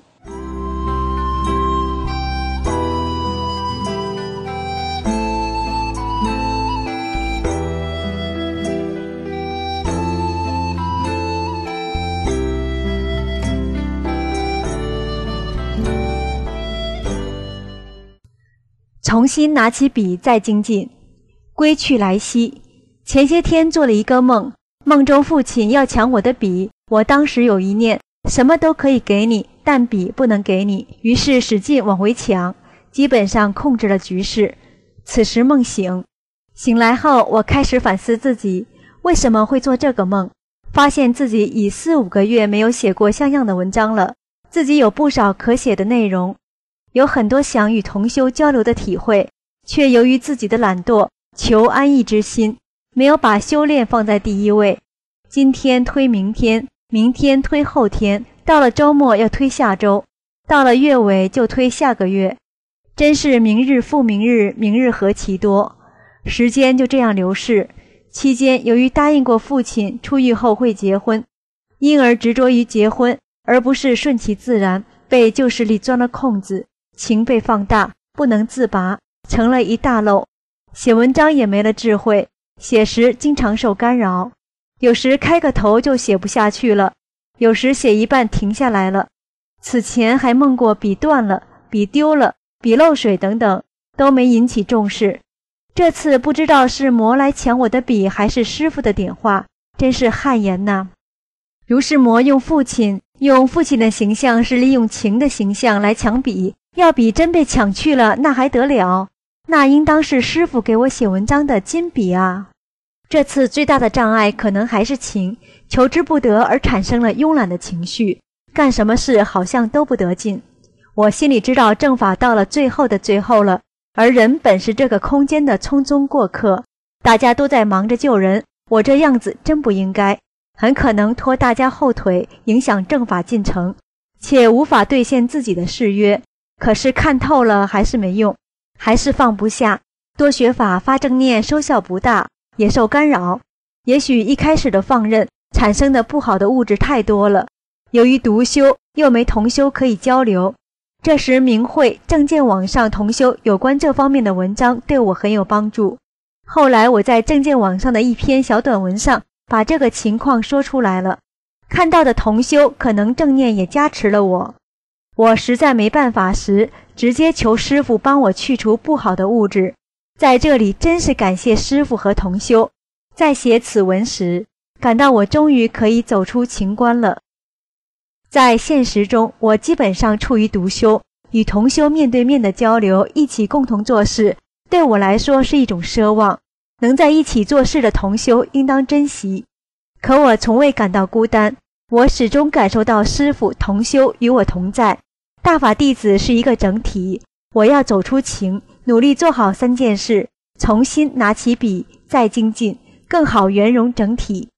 重新拿起笔再精进。归去来兮，前些天做了一个梦，梦中父亲要抢我的笔，我当时有一念，什么都可以给你，但笔不能给你，于是使劲往回抢，基本上控制了局势。此时梦醒，醒来后我开始反思自己为什么会做这个梦，发现自己已四五个月没有写过像样的文章了，自己有不少可写的内容，有很多想与同修交流的体会，却由于自己的懒惰、求安逸之心，没有把修炼放在第一位。今天推明天，明天推后天，到了周末要推下周，到了月尾就推下个月，真是明日复明日，明日何其多。时间就这样流逝。期间由于答应过父亲出狱后会结婚，因而执着于结婚，而不是顺其自然，被旧势力钻了空子，情被放大，不能自拔，成了一大漏。写文章也没了智慧，写时经常受干扰，有时开个头就写不下去了，有时写一半停下来了。此前还梦过笔断了、笔丢了、笔漏水等等，都没引起重视。这次不知道是魔来抢我的笔，还是师父的点化，真是汗颜呐。如是魔用父亲，用父亲的形象是利用情的形象来抢笔，要笔真被抢去了，那还得了？那应当是师父给我写文章的金笔啊。这次最大的障碍可能还是情，求之不得而产生了慵懒的情绪，干什么事好像都不得劲。我心里知道正法到了最后的最后了，而人本是这个空间的匆匆过客，大家都在忙着救人，我这样子真不应该，很可能拖大家后腿，影响正法进程，且无法兑现自己的誓约。可是看透了还是没用，还是放不下，多学法发正念收效不大，也受干扰。也许一开始的放任产生的不好的物质太多了，由于独修又没同修可以交流，这时明慧正见网上同修有关这方面的文章对我很有帮助。后来我在正见网上的一篇小短文上把这个情况说出来了，看到的同修可能正念也加持了我。我实在没办法时，直接求师父帮我去除不好的物质。在这里真是感谢师父和同修。在写此文时，感到我终于可以走出情关了。在现实中，我基本上处于独修，与同修面对面的交流，一起共同做事，对我来说是一种奢望。能在一起做事的同修应当珍惜。可我从未感到孤单，我始终感受到师父、同修与我同在。大法弟子是一个整体，我要走出情，努力做好三件事，重新拿起笔再精进，更好圆融整体。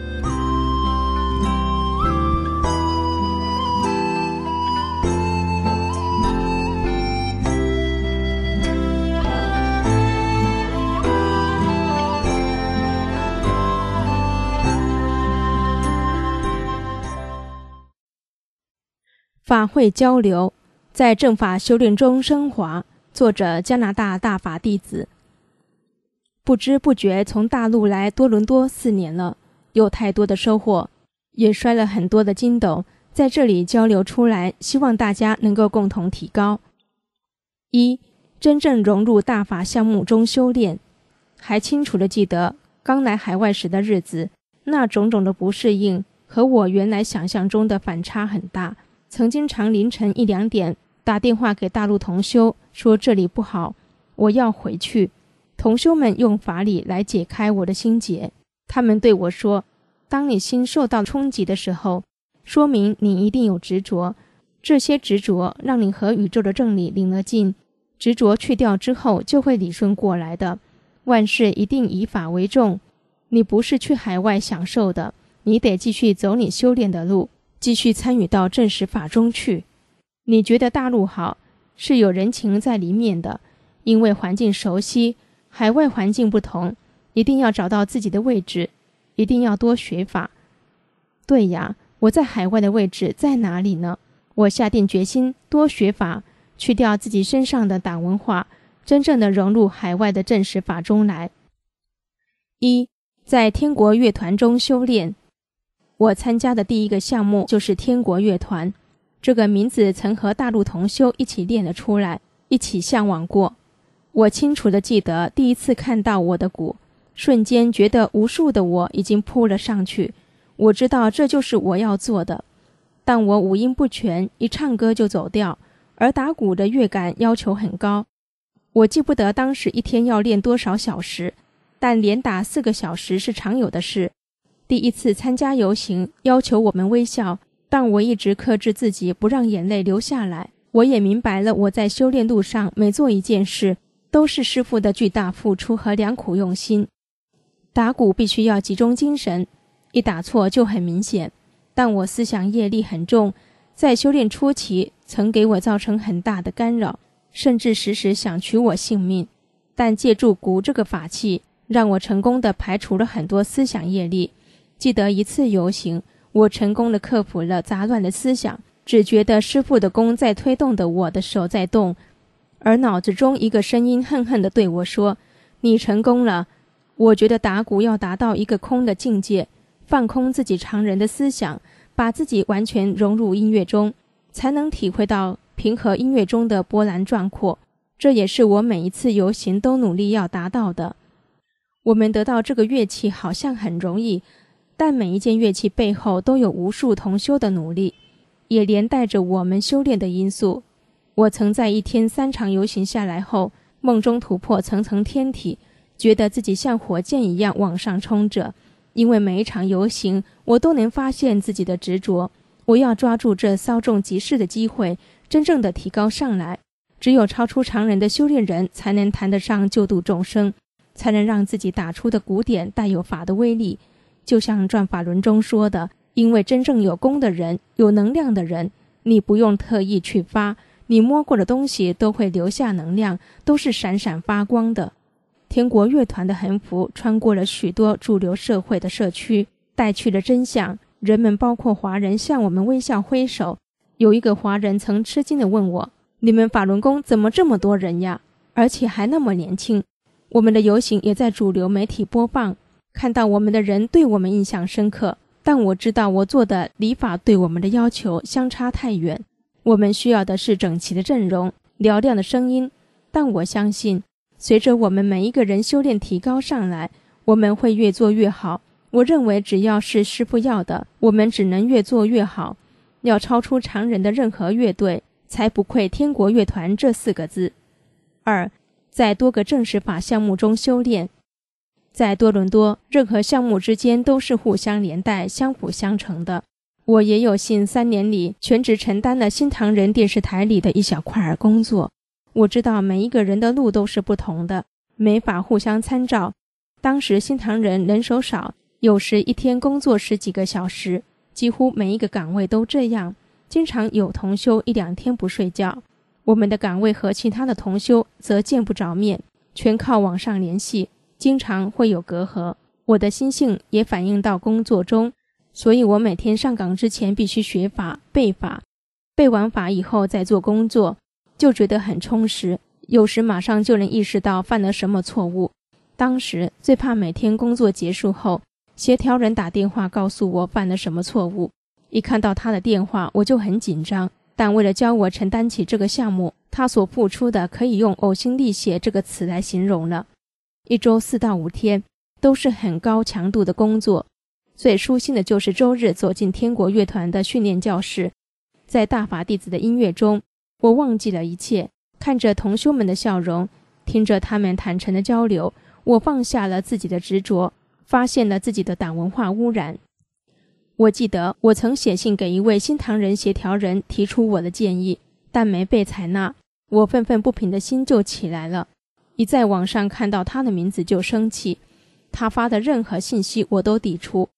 法会交流，在正法修炼中升华。作者加拿大大法弟子。不知不觉从大陆来多伦多四年了，有太多的收获，也摔了很多的筋斗，在这里交流出来，希望大家能够共同提高。一、真正融入大法项目中修炼。还清楚地记得刚来海外时的日子，那种种的不适应和我原来想象中的反差很大。曾经常凌晨一两点打电话给大陆同修，说这里不好，我要回去。同修们用法理来解开我的心结。他们对我说，当你心受到冲击的时候，说明你一定有执着，这些执着让你和宇宙的正理领了境，执着去掉之后就会理顺过来的。万事一定以法为重，你不是去海外享受的， 你得继续走你修炼的路，继续参与到正实法中去。你觉得大陆好，是有人情在里面的，因为环境熟悉，海外环境不同，一定要找到自己的位置，一定要多学法。对呀，我在海外的位置在哪里呢？我下定决心多学法，去掉自己身上的党文化，真正的融入海外的正实法中来。一，在天国乐团中修炼。我参加的第一个项目就是天国乐团，这个名字曾和大陆同修一起练了出来，一起向往过。我清楚地记得第一次看到我的鼓，瞬间觉得无数的我已经扑了上去，我知道这就是我要做的。但我五音不全，一唱歌就走调，而打鼓的乐感要求很高。我记不得当时一天要练多少小时，但连打四个小时是常有的事。第一次参加游行，要求我们微笑，但我一直克制自己不让眼泪流下来。我也明白了，我在修炼路上每做一件事，都是师父的巨大付出和良苦用心。打鼓必须要集中精神，一打错就很明显。但我思想业力很重，在修炼初期曾给我造成很大的干扰，甚至时时想取我性命。但借助鼓这个法器，让我成功地排除了很多思想业力。记得一次游行，我成功地克服了杂乱的思想，只觉得师父的功在推动的我的手在动，而脑子中一个声音恨恨地对我说：你成功了。我觉得打鼓要达到一个空的境界，放空自己常人的思想，把自己完全融入音乐中，才能体会到平和音乐中的波澜壮阔。这也是我每一次游行都努力要达到的。我们得到这个乐器好像很容易，但每一件乐器背后都有无数同修的努力，也连带着我们修炼的因素。我曾在一天三场游行下来后，梦中突破层层天体，觉得自己像火箭一样往上冲着。因为每一场游行，我都能发现自己的执着，我要抓住这稍纵即逝的机会，真正的提高上来。只有超出常人的修炼人，才能谈得上救度众生，才能让自己打出的鼓点带有法的威力。就像转法轮中说的，因为真正有功的人，有能量的人，你不用特意去发，你摸过的东西都会留下能量，都是闪闪发光的。天国乐团的横幅穿过了许多主流社会的社区，带去了真相。人们包括华人向我们微笑挥手。有一个华人曾吃惊地问我，你们法轮功怎么这么多人呀，而且还那么年轻？我们的游行也在主流媒体播放，看到我们的人对我们印象深刻，但我知道我做的理法对我们的要求相差太远。我们需要的是整齐的阵容，嘹亮的声音。但我相信随着我们每一个人修炼提高上来，我们会越做越好。我认为只要是师父要的，我们只能越做越好，要超出常人的任何乐队，才不愧天国乐团这四个字。二，在多个正式法项目中修炼。在多伦多，任何项目之间都是互相连带、相辅相成的。我也有幸三年里全职承担了新唐人电视台里的一小块儿工作。我知道每一个人的路都是不同的，没法互相参照。当时新唐人人手少，有时一天工作十几个小时，几乎每一个岗位都这样，经常有同修一两天不睡觉。我们的岗位和其他的同修则见不着面，全靠网上联系，经常会有隔阂。我的心性也反映到工作中，所以我每天上岗之前必须学法、背法，背完法以后再做工作，就觉得很充实，有时马上就能意识到犯了什么错误。当时最怕每天工作结束后，协调人打电话告诉我犯了什么错误，一看到他的电话我就很紧张，但为了教我承担起这个项目，他所付出的可以用呕心沥血这个词来形容了。一周四到五天都是很高强度的工作，最舒心的就是周日走进天国乐团的训练教室，在大法弟子的音乐中，我忘记了一切，看着同修们的笑容，听着他们坦诚的交流，我放下了自己的执着，发现了自己的党文化污染。我记得我曾写信给一位新唐人协调人提出我的建议，但没被采纳，我愤愤不平的心就起来了。一在网上看到他的名字就生气，他发的任何信息我都抵触。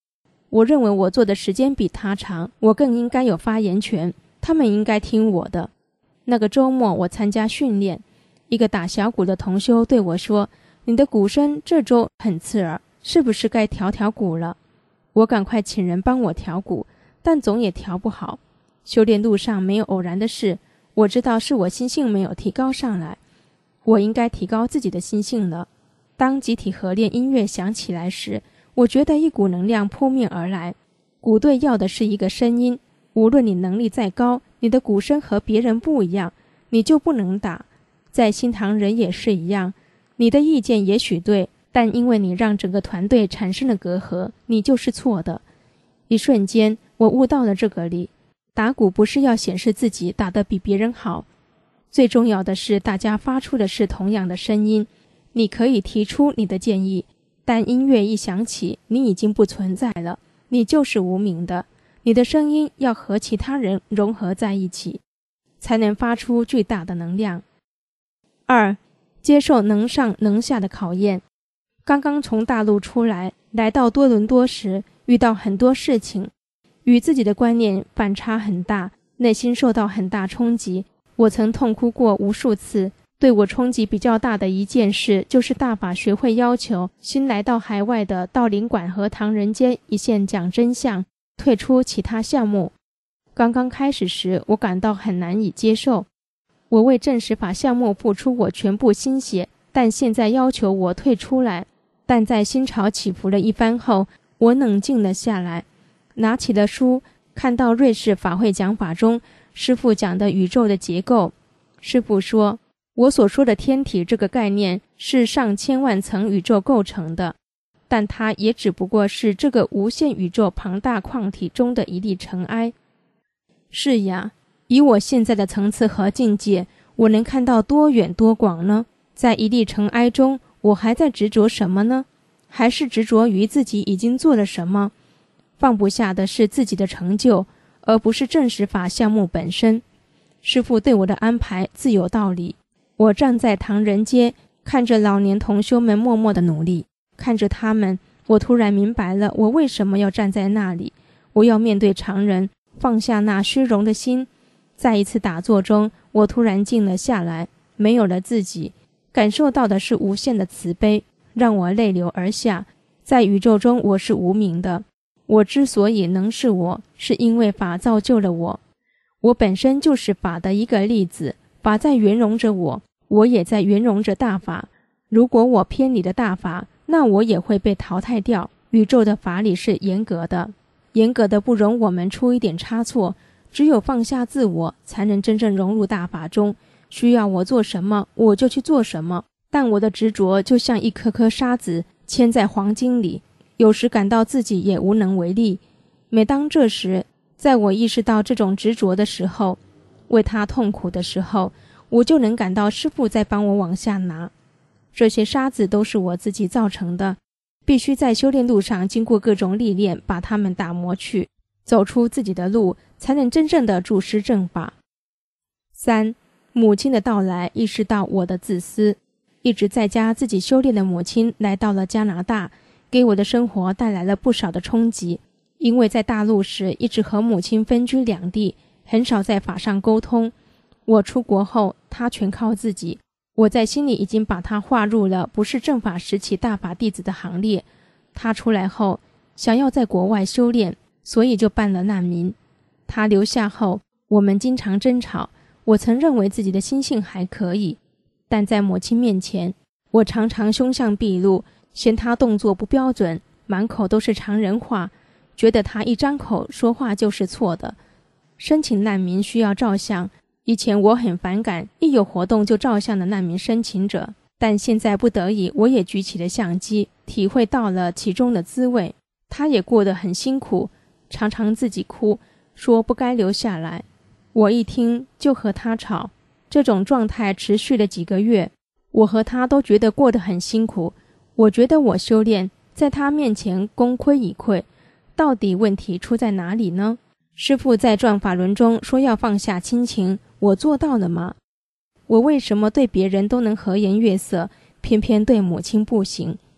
我认为我做的时间比他长，我更应该有发言权，他们应该听我的。那个周末我参加训练，一个打小鼓的同修对我说，你的鼓声这周很刺耳，是不是该调调鼓了？我赶快请人帮我调鼓，但总也调不好。修炼路上没有偶然的事，我知道是我心性没有提高上来，我应该提高自己的心性了。当集体合练音乐响起来时，我觉得一股能量扑面而来。鼓队要的是一个声音，无论你能力再高，你的鼓声和别人不一样，你就不能打。在新唐人也是一样，你的意见也许对，但因为你让整个团队产生了隔阂，你就是错的。一瞬间，我悟到了这个理。打鼓不是要显示自己打得比别人好，最重要的是大家发出的是同样的声音。你可以提出你的建议，但音乐一响起，你已经不存在了，你就是无名的。你的声音要和其他人融合在一起，才能发出巨大的能量。二、接受能上能下的考验。刚刚从大陆出来，来到多伦多时，遇到很多事情，与自己的观念反差很大，内心受到很大冲击。我曾痛哭过无数次。对我冲击比较大的一件事，就是大法学会要求新来到海外的道领馆和唐人街一线讲真相，退出其他项目。刚刚开始时，我感到很难以接受。我为正实法项目付出我全部心血，但现在要求我退出来。但在心潮起伏了一番后，我冷静了下来，拿起了书，看到瑞士法会讲法中师父讲的宇宙的结构。师父说，我所说的天体这个概念是上千万层宇宙构成的，但它也只不过是这个无限宇宙庞大矿体中的一粒尘埃。是呀，以我现在的层次和境界，我能看到多远多广呢？在一粒尘埃中，我还在执着什么呢？还是执着于自己已经做了什么？放不下的是自己的成就，而不是正实法项目本身。师父对我的安排自有道理。我站在唐人街，看着老年同修们默默的努力，看着他们，我突然明白了我为什么要站在那里。我要面对常人，放下那虚荣的心。在一次打坐中，我突然静了下来，没有了自己，感受到的是无限的慈悲，让我泪流而下。在宇宙中，我是无名的。我之所以能是我，是因为法造就了我。我本身就是法的一个例子，法在圆融着我，我也在圆融着大法。如果我偏离了大法，那我也会被淘汰掉。宇宙的法理是严格的，严格的不容我们出一点差错。只有放下自我，才能真正融入大法中。需要我做什么，我就去做什么。但我的执着就像一颗颗沙子嵌在黄金里，有时感到自己也无能为力。每当这时，在我意识到这种执着的时候，为他痛苦的时候，我就能感到师父在帮我往下拿。这些沙子都是我自己造成的，必须在修炼路上经过各种历练，把它们打磨去，走出自己的路，才能真正的注师正法。三、母亲的到来，意识到我的自私。一直在家自己修炼的母亲来到了加拿大，给我的生活带来了不少的冲击。因为在大陆时一直和母亲分居两地，很少在法上沟通。我出国后，她全靠自己。我在心里已经把她划入了不是正法时期大法弟子的行列。她出来后，想要在国外修炼，所以就办了难民。她留下后，我们经常争吵。我曾认为自己的心性还可以，但在母亲面前，我常常凶相毕露，嫌她动作不标准，满口都是常人话，觉得她一张口说话就是错的。申请难民需要照相，以前我很反感一有活动就照相的难民申请者，但现在不得已，我也举起了相机，体会到了其中的滋味。她也过得很辛苦，常常自己哭，说不该留下来。我一听就和他吵，这种状态持续了几个月，我和他都觉得过得很辛苦。我觉得我修炼在他面前功亏一篑，到底问题出在哪里呢？师父在转法轮中说要放下亲情，我做到了吗？我为什么对别人都能和颜悦色，偏偏对母亲不行？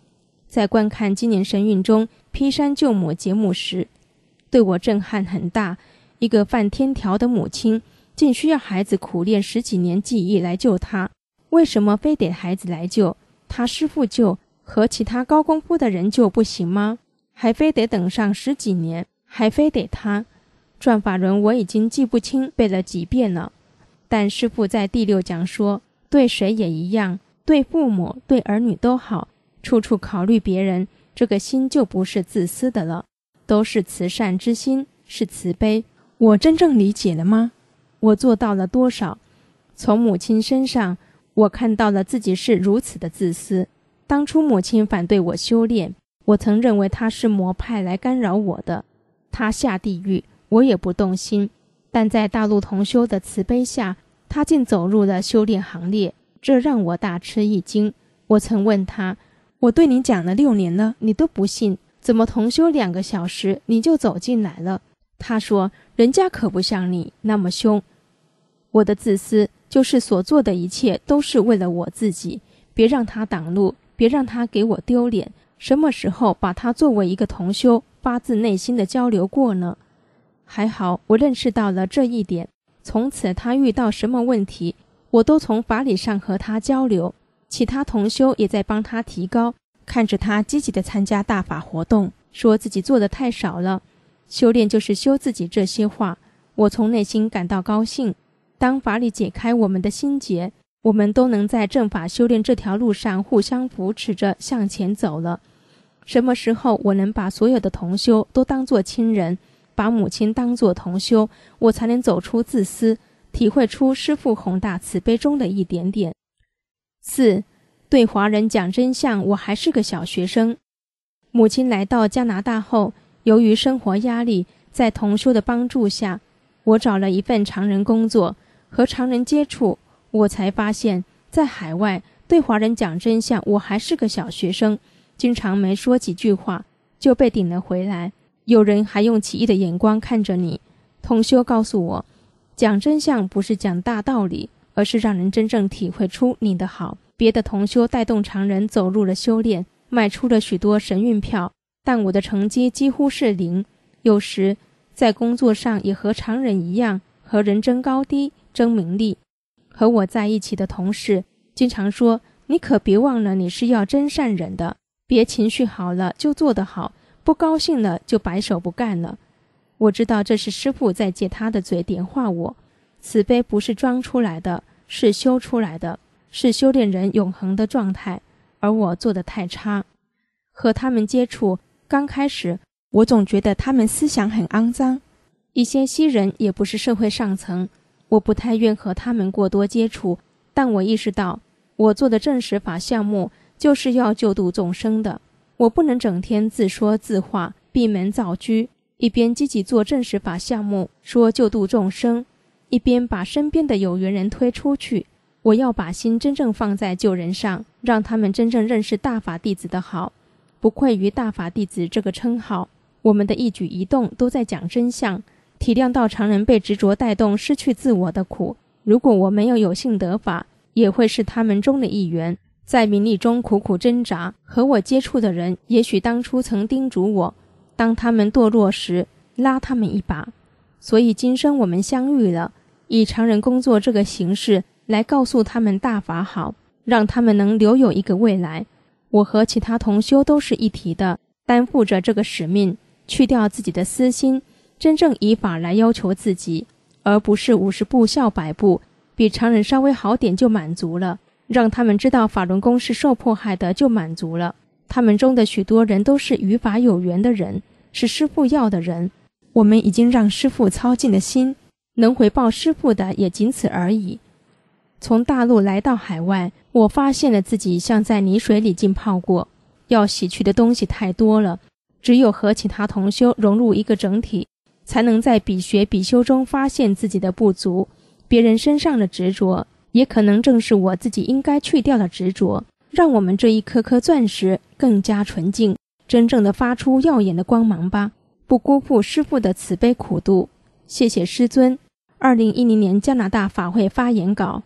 在观看今年神韵中劈山救母节目时，对我震撼很大。一个犯天条的母亲竟需要孩子苦练十几年技艺来救他，为什么非得孩子来救？他师父救和其他高功夫的人救不行吗？还非得等上十几年，还非得他？转法轮我已经记不清背了几遍了，但师父在第六讲说，对谁也一样，对父母对儿女都好，处处考虑别人，这个心就不是自私的了，都是慈善之心，是慈悲。我真正理解了吗？我做到了多少？从母亲身上我看到了自己是如此的自私。当初母亲反对我修炼，我曾认为她是魔派来干扰我的，她下地狱我也不动心，但在大陆同修的慈悲下，她竟走入了修炼行列，这让我大吃一惊。我曾问她，我对你讲了六年了，你都不信，怎么同修两个小时你就走进来了？她说，人家可不像你那么凶。我的自私就是所做的一切都是为了我自己，别让他挡路，别让他给我丢脸。什么时候把他作为一个同修发自内心的交流过呢？还好我认识到了这一点，从此他遇到什么问题，我都从法理上和他交流，其他同修也在帮他提高，看着他积极地参加大法活动，说自己做得太少了，修炼就是修自己，这些话我从内心感到高兴。当法理解开我们的心结，我们都能在正法修炼这条路上互相扶持着向前走了。什么时候我能把所有的同修都当作亲人，把母亲当作同修，我才能走出自私，体会出师父宏大慈悲中的一点点。四，对华人讲真相，我还是个小学生。母亲来到加拿大后，由于生活压力，在同修的帮助下，我找了一份常人工作，和常人接触，我才发现在海外对华人讲真相，我还是个小学生，经常没说几句话就被顶了回来，有人还用奇异的眼光看着你。同修告诉我，讲真相不是讲大道理，而是让人真正体会出你的好。别的同修带动常人走入了修炼，卖出了许多神运票，但我的成绩几乎是零。有时在工作上也和常人一样，和人争高低，争名利。和我在一起的同事经常说，你可别忘了你是要真善忍的，别情绪好了就做得好，不高兴了就摆手不干了。我知道这是师父在借他的嘴点化我，慈悲不是装出来的，是修出来的，是修炼人永恒的状态，而我做得太差。和他们接触，刚开始我总觉得他们思想很肮脏，一些西人也不是社会上层，我不太愿和他们过多接触，但我意识到我做的正实法项目就是要救度众生的，我不能整天自说自话，闭门造车，一边积极做正实法项目说救度众生，一边把身边的有缘人推出去。我要把心真正放在救人上，让他们真正认识大法弟子的好，不愧于大法弟子这个称号。我们的一举一动都在讲真相，体谅到常人被执着带动失去自我的苦。如果我没有有幸得法，也会是他们中的一员，在名利中苦苦挣扎。和我接触的人也许当初曾叮嘱我，当他们堕落时拉他们一把。所以今生我们相遇了，以常人工作这个形式来告诉他们大法好，让他们能留有一个未来。我和其他同修都是一体的，担负着这个使命，去掉自己的私心，真正以法来要求自己，而不是五十步笑百步，比常人稍微好点就满足了，让他们知道法轮功是受迫害的就满足了。他们中的许多人都是与法有缘的人，是师父要的人，我们已经让师父操尽了心，能回报师父的也仅此而已。从大陆来到海外，我发现了自己像在泥水里浸泡过，要洗去的东西太多了，只有和其他同修融入一个整体，才能在比学比修中发现自己的不足。别人身上的执着，也可能正是我自己应该去掉的执着，让我们这一颗颗钻石更加纯净，真正的发出耀眼的光芒吧，不辜负师父的慈悲苦度。谢谢师尊。二零一零年加拿大法会发言稿。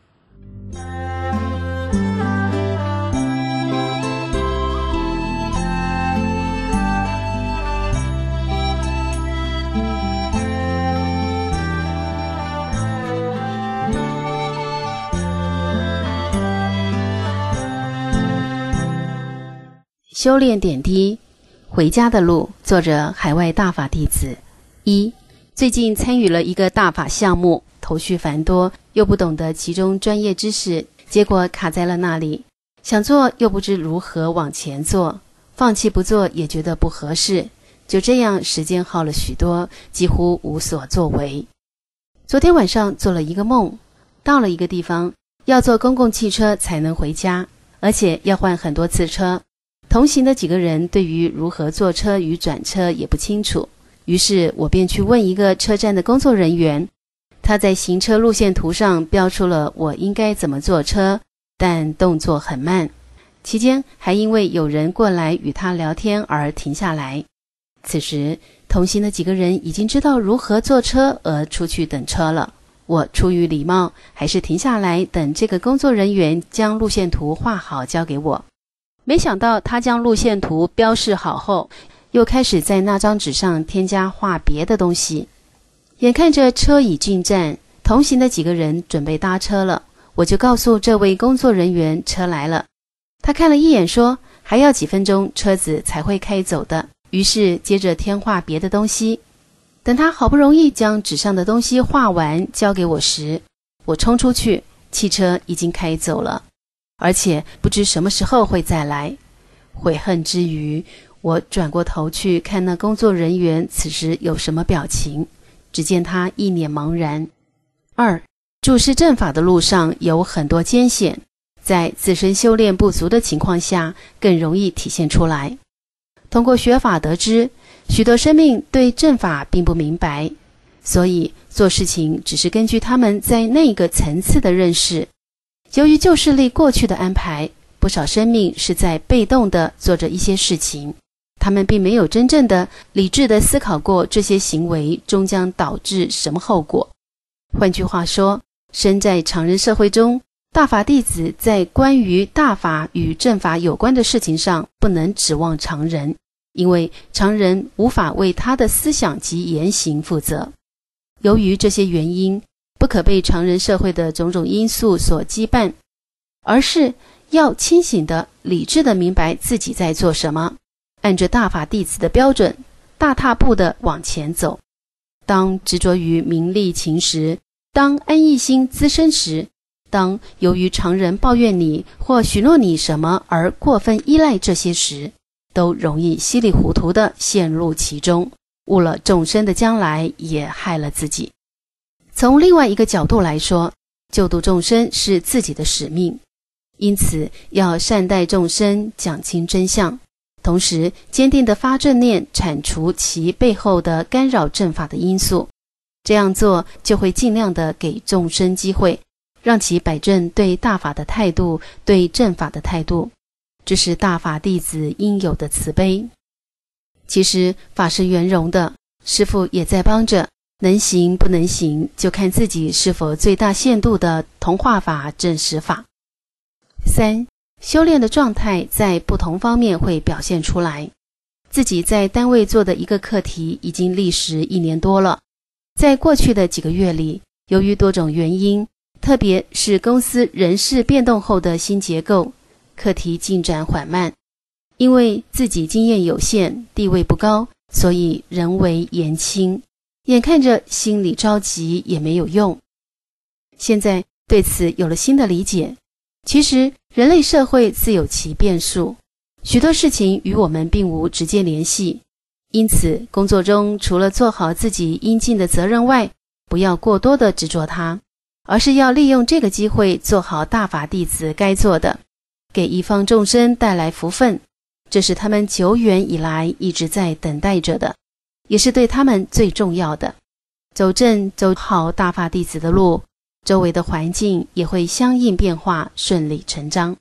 修炼点滴，回家的路，作者海外大法弟子。一，最近参与了一个大法项目，头绪繁多，又不懂得其中专业知识，结果卡在了那里，想做又不知如何往前做，放弃不做也觉得不合适，就这样时间耗了许多，几乎无所作为。昨天晚上做了一个梦，到了一个地方，要坐公共汽车才能回家，而且要换很多次车。同行的几个人对于如何坐车与转车也不清楚，于是我便去问一个车站的工作人员，他在行车路线图上标出了我应该怎么坐车，但动作很慢，期间还因为有人过来与他聊天而停下来。此时同行的几个人已经知道如何坐车而出去等车了，我出于礼貌还是停下来等这个工作人员将路线图画好交给我。没想到他将路线图标示好后，又开始在那张纸上添加画别的东西。眼看着车已进站，同行的几个人准备搭车了，我就告诉这位工作人员车来了。他看了一眼说还要几分钟车子才会开走的，于是接着添画别的东西。等他好不容易将纸上的东西画完交给我时，我冲出去，汽车已经开走了，而且不知什么时候会再来。悔恨之余，我转过头去看那工作人员此时有什么表情，只见他一脸茫然。二，注释正法的路上有很多艰险，在自身修炼不足的情况下更容易体现出来。通过学法得知，许多生命对正法并不明白，所以做事情只是根据他们在那个层次的认识。由于旧势力过去的安排，不少生命是在被动地做着一些事情，他们并没有真正的理智地思考过这些行为终将导致什么后果。换句话说，身在常人社会中，大法弟子在关于大法与正法有关的事情上不能指望常人，因为常人无法为他的思想及言行负责。由于这些原因，不可被常人社会的种种因素所羁绊，而是要清醒的、理智的明白自己在做什么，按着大法弟子的标准，大踏步的往前走。当执着于名利情时，当安逸心滋生时，当由于常人抱怨你或许诺你什么而过分依赖这些时，都容易稀里糊涂地陷入其中，误了众生的将来，也害了自己。从另外一个角度来说，救度众生是自己的使命，因此要善待众生，讲清真相，同时坚定地发正念，铲除其背后的干扰正法的因素。这样做就会尽量地给众生机会，让其摆正对大法的态度，对正法的态度，这是大法弟子应有的慈悲。其实法是圆融的，师父也在帮着，能行不能行，就看自己是否最大限度的同化法、证实法。三，修炼的状态在不同方面会表现出来。自己在单位做的一个课题已经历时一年多了，在过去的几个月里，由于多种原因，特别是公司人事变动后的新结构，课题进展缓慢。因为自己经验有限，地位不高，所以人为言轻，眼看着心里着急也没有用。现在对此有了新的理解，其实人类社会自有其变数，许多事情与我们并无直接联系，因此工作中除了做好自己应尽的责任外，不要过多的执着它，而是要利用这个机会做好大法弟子该做的，给一方众生带来福分，这是他们久远以来一直在等待着的，也是对他们最重要的。走正走好大法弟子的路，周围的环境也会相应变化，顺理成章。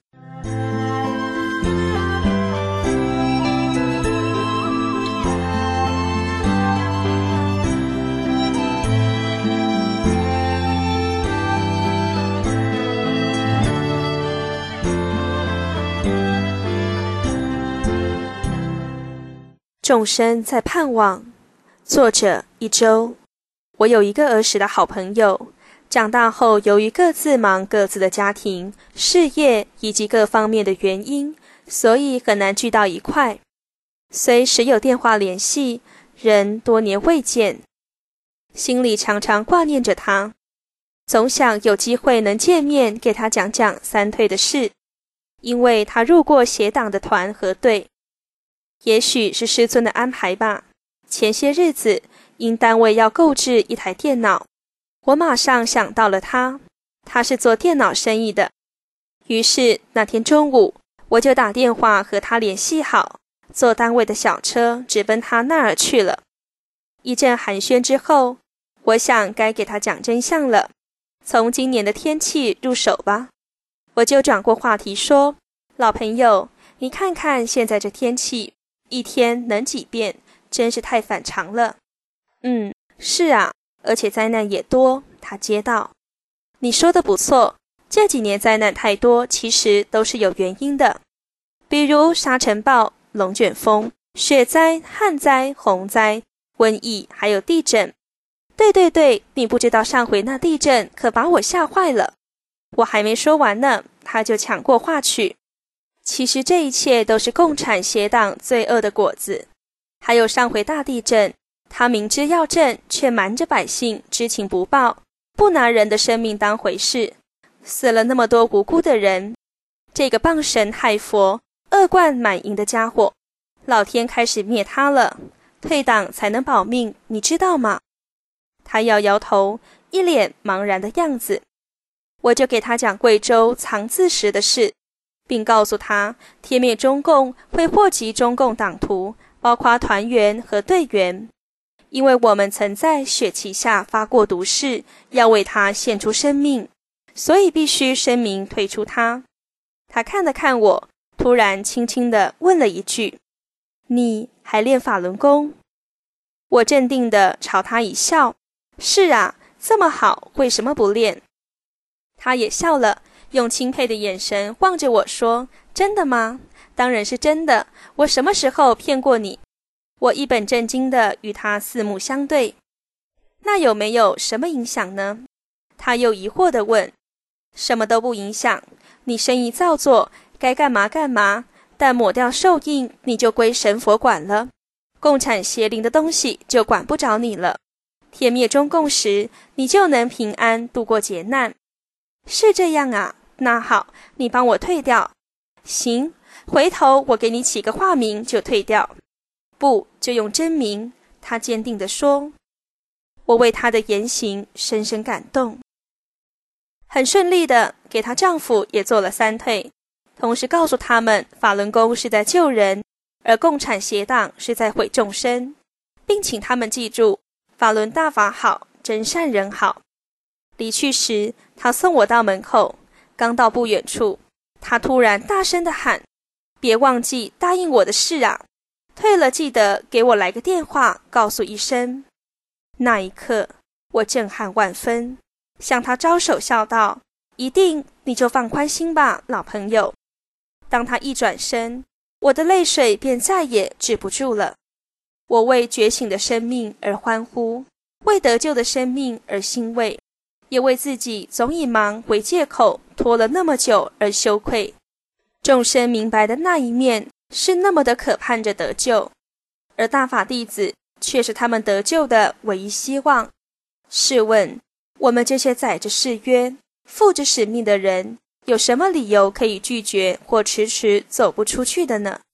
众生在盼望。作者一周。我有一个儿时的好朋友， 长大后，由于各自忙各自的家庭、事业以及各方面的原因，所以很难聚到一块。虽时有电话联系，人多年未见，心里常常挂念着他，总想有机会能见面，给他讲讲三退的事。因为他入过协党的团和队，也许是师尊的安排吧。前些日子，因单位要购置一台电脑，我马上想到了他，他是做电脑生意的。于是那天中午，我就打电话和他联系好，坐单位的小车直奔他那儿去了。一阵寒暄之后，我想该给他讲真相了，从今年的天气入手吧。我就转过话题说，老朋友，你看看现在这天气，一天能几变，真是太反常了。嗯，是啊，而且灾难也多。他接道，你说的不错，这几年灾难太多，其实都是有原因的，比如沙尘暴、龙卷风、雪灾、旱灾、洪灾、瘟疫，还有地震。对对对，你不知道上回那地震可把我吓坏了。我还没说完呢，他就抢过话去。其实这一切都是共产协党罪恶的果子。还有上回大地震，他明知要震，却瞒着百姓，知情不报，不拿人的生命当回事，死了那么多无辜的人。这个谤神害佛、恶贯满盈的家伙，老天开始灭他了，退党才能保命，你知道吗？他摇摇头，一脸茫然的样子。我就给他讲贵州藏字石的事，并告诉他天灭中共会祸及中共党徒，包括团员和队员，因为我们曾在血旗下发过毒誓，要为他献出生命，所以必须声明退出他。他看了看我，突然轻轻地问了一句，你还练法轮功？我镇定地朝他一笑，是啊，这么好，为什么不练？他也笑了，用钦佩的眼神望着我说，真的吗？当然是真的，我什么时候骗过你？我一本正经地与他四目相对。那有没有什么影响呢？他又疑惑地问。什么都不影响，你生意照做，该干嘛干嘛，但抹掉受印，你就归神佛管了，共产邪灵的东西就管不着你了。天灭中共时，你就能平安度过劫难。是这样啊，那好，你帮我退掉。行，回头我给你起个化名就退掉。不，就用真名，他坚定地说。我为他的言行深深感动。很顺利的给她丈夫也做了三退，同时告诉他们法轮功是在救人，而共产邪党是在毁众生，并请他们记住法轮大法好，真善人好。离去时，他送我到门口，刚到不远处，他突然大声地喊，别忘记答应我的事啊，退了记得给我来个电话，告诉一声。那一刻我震撼万分，向他招手笑道，一定，你就放宽心吧，老朋友。当他一转身，我的泪水便再也止不住了。我为觉醒的生命而欢呼，为得救的生命而欣慰，也为自己总以忙为借口拖了那么久而羞愧。众生明白的那一面是那么的渴盼着得救，而大法弟子却是他们得救的唯一希望。试问，我们这些载着誓约、负着使命的人，有什么理由可以拒绝或迟迟走不出去的呢？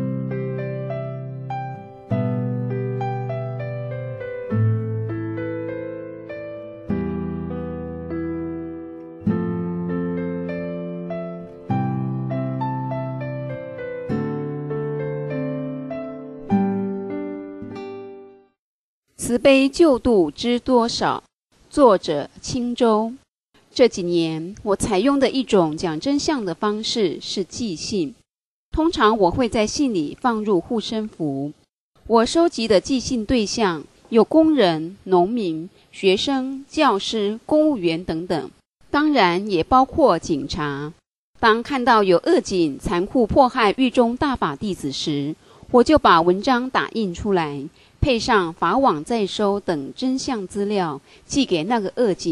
慈悲救度知多少？作者青州。这几年我采用的一种讲真相的方式是寄信，通常我会在信里放入护身符。我收集的寄信对象有工人、农民、学生、教师、公务员等等，当然也包括警察。当看到有恶警残酷迫害狱中大法弟子时，我就把文章打印出来，配上法网在收等真相资料，寄给那个恶警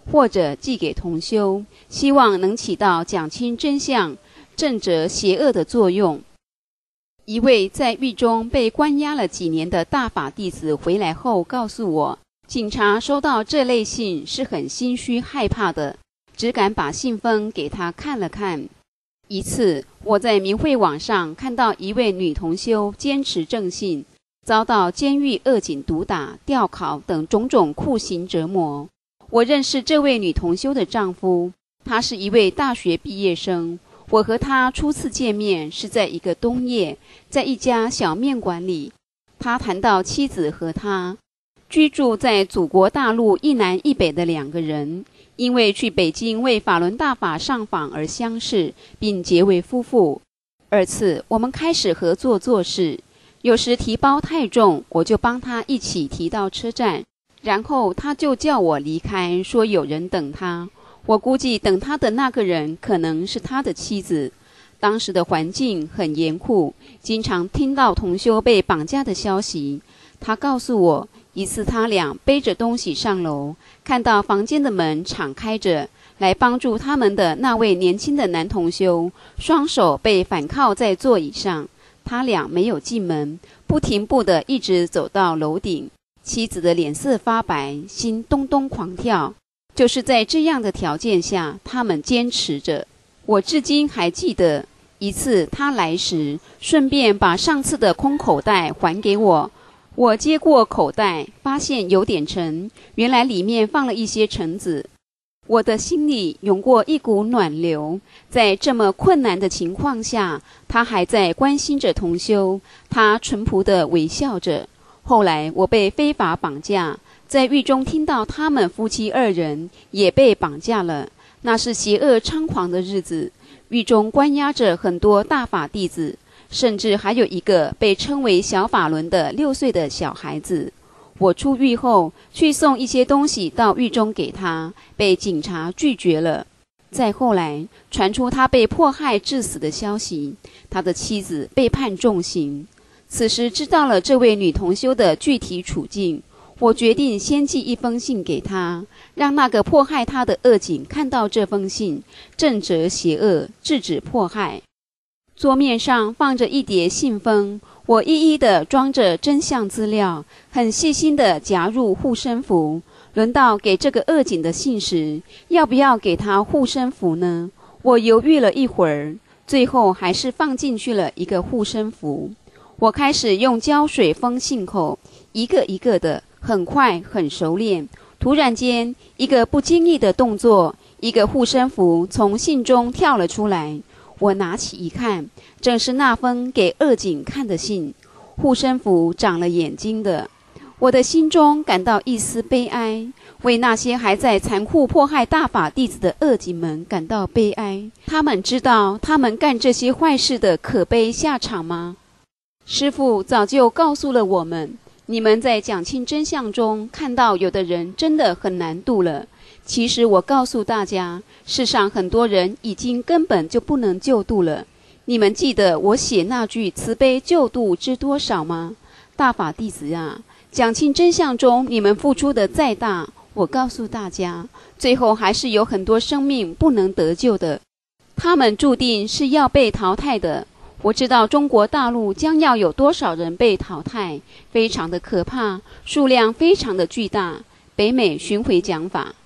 或者寄给同修，希望能起到讲清真相、正则邪恶的作用。一位在狱中被关押了几年的大法弟子回来后告诉我，警察收到这类信是很心虚害怕的，只敢把信封给他看了看。一次，我在明慧网上看到一位女同修坚持正信，遭到监狱恶警毒打、吊考等种种酷刑折磨。我认识这位女同修的丈夫，他是一位大学毕业生。我和他初次见面是在一个冬夜，在一家小面馆里。他谈到妻子和他居住在祖国大陆一南一北的两个人，因为去北京为法轮大法上访而相识，并结为夫妇。二次，我们开始合作做事，有时提包太重，我就帮他一起提到车站，然后他就叫我离开，说有人等他。我估计等他的那个人可能是他的妻子。当时的环境很严酷，经常听到同修被绑架的消息。他告诉我，一次他俩背着东西上楼，看到房间的门敞开着，来帮助他们的那位年轻的男同修双手被反靠在座椅上，他俩没有进门，不停步地一直走到楼顶。妻子的脸色发白，心咚咚狂跳。就是在这样的条件下，他们坚持着。我至今还记得，一次他来时，顺便把上次的空口袋还给我。我接过口袋，发现有点沉，原来里面放了一些橙子。我的心里涌过一股暖流，在这么困难的情况下，他还在关心着同修，他淳朴地微笑着。后来我被非法绑架，在狱中听到他们夫妻二人也被绑架了，那是邪恶猖狂的日子。狱中关押着很多大法弟子，甚至还有一个被称为小法轮的六岁的小孩子。我出狱后去送一些东西到狱中给他，被警察拒绝了。再后来传出他被迫害致死的消息，他的妻子被判重刑。此时知道了这位女同修的具体处境，我决定先寄一封信给她，让那个迫害她的恶警看到这封信，正则邪恶，制止迫害。桌面上放着一叠信封，我一一地装着真相资料，很细心地夹入护身符。轮到给这个恶警的信时，要不要给他护身符呢？我犹豫了一会儿，最后还是放进去了一个护身符。我开始用胶水封信口，一个一个的，很快很熟练。突然间，一个不经意的动作，一个护身符从信中跳了出来。我拿起一看，正是那封给恶警看的信。护身符长了眼睛的，我的心中感到一丝悲哀，为那些还在残酷迫害大法弟子的恶警们感到悲哀。他们知道他们干这些坏事的可悲下场吗？师父早就告诉了我们，你们在讲清真相中看到有的人真的很难度了。其实我告诉大家，世上很多人已经根本就不能救度了。你们记得我写那句慈悲救度知多少吗？大法弟子啊，讲清真相中你们付出的再大，我告诉大家，最后还是有很多生命不能得救的，他们注定是要被淘汰的。我知道中国大陆将要有多少人被淘汰，非常的可怕，数量非常的巨大。北美巡回讲法。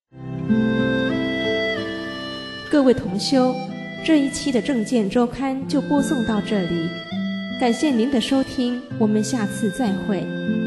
各位同修，这一期的正见周刊就播送到这里，感谢您的收听，我们下次再会。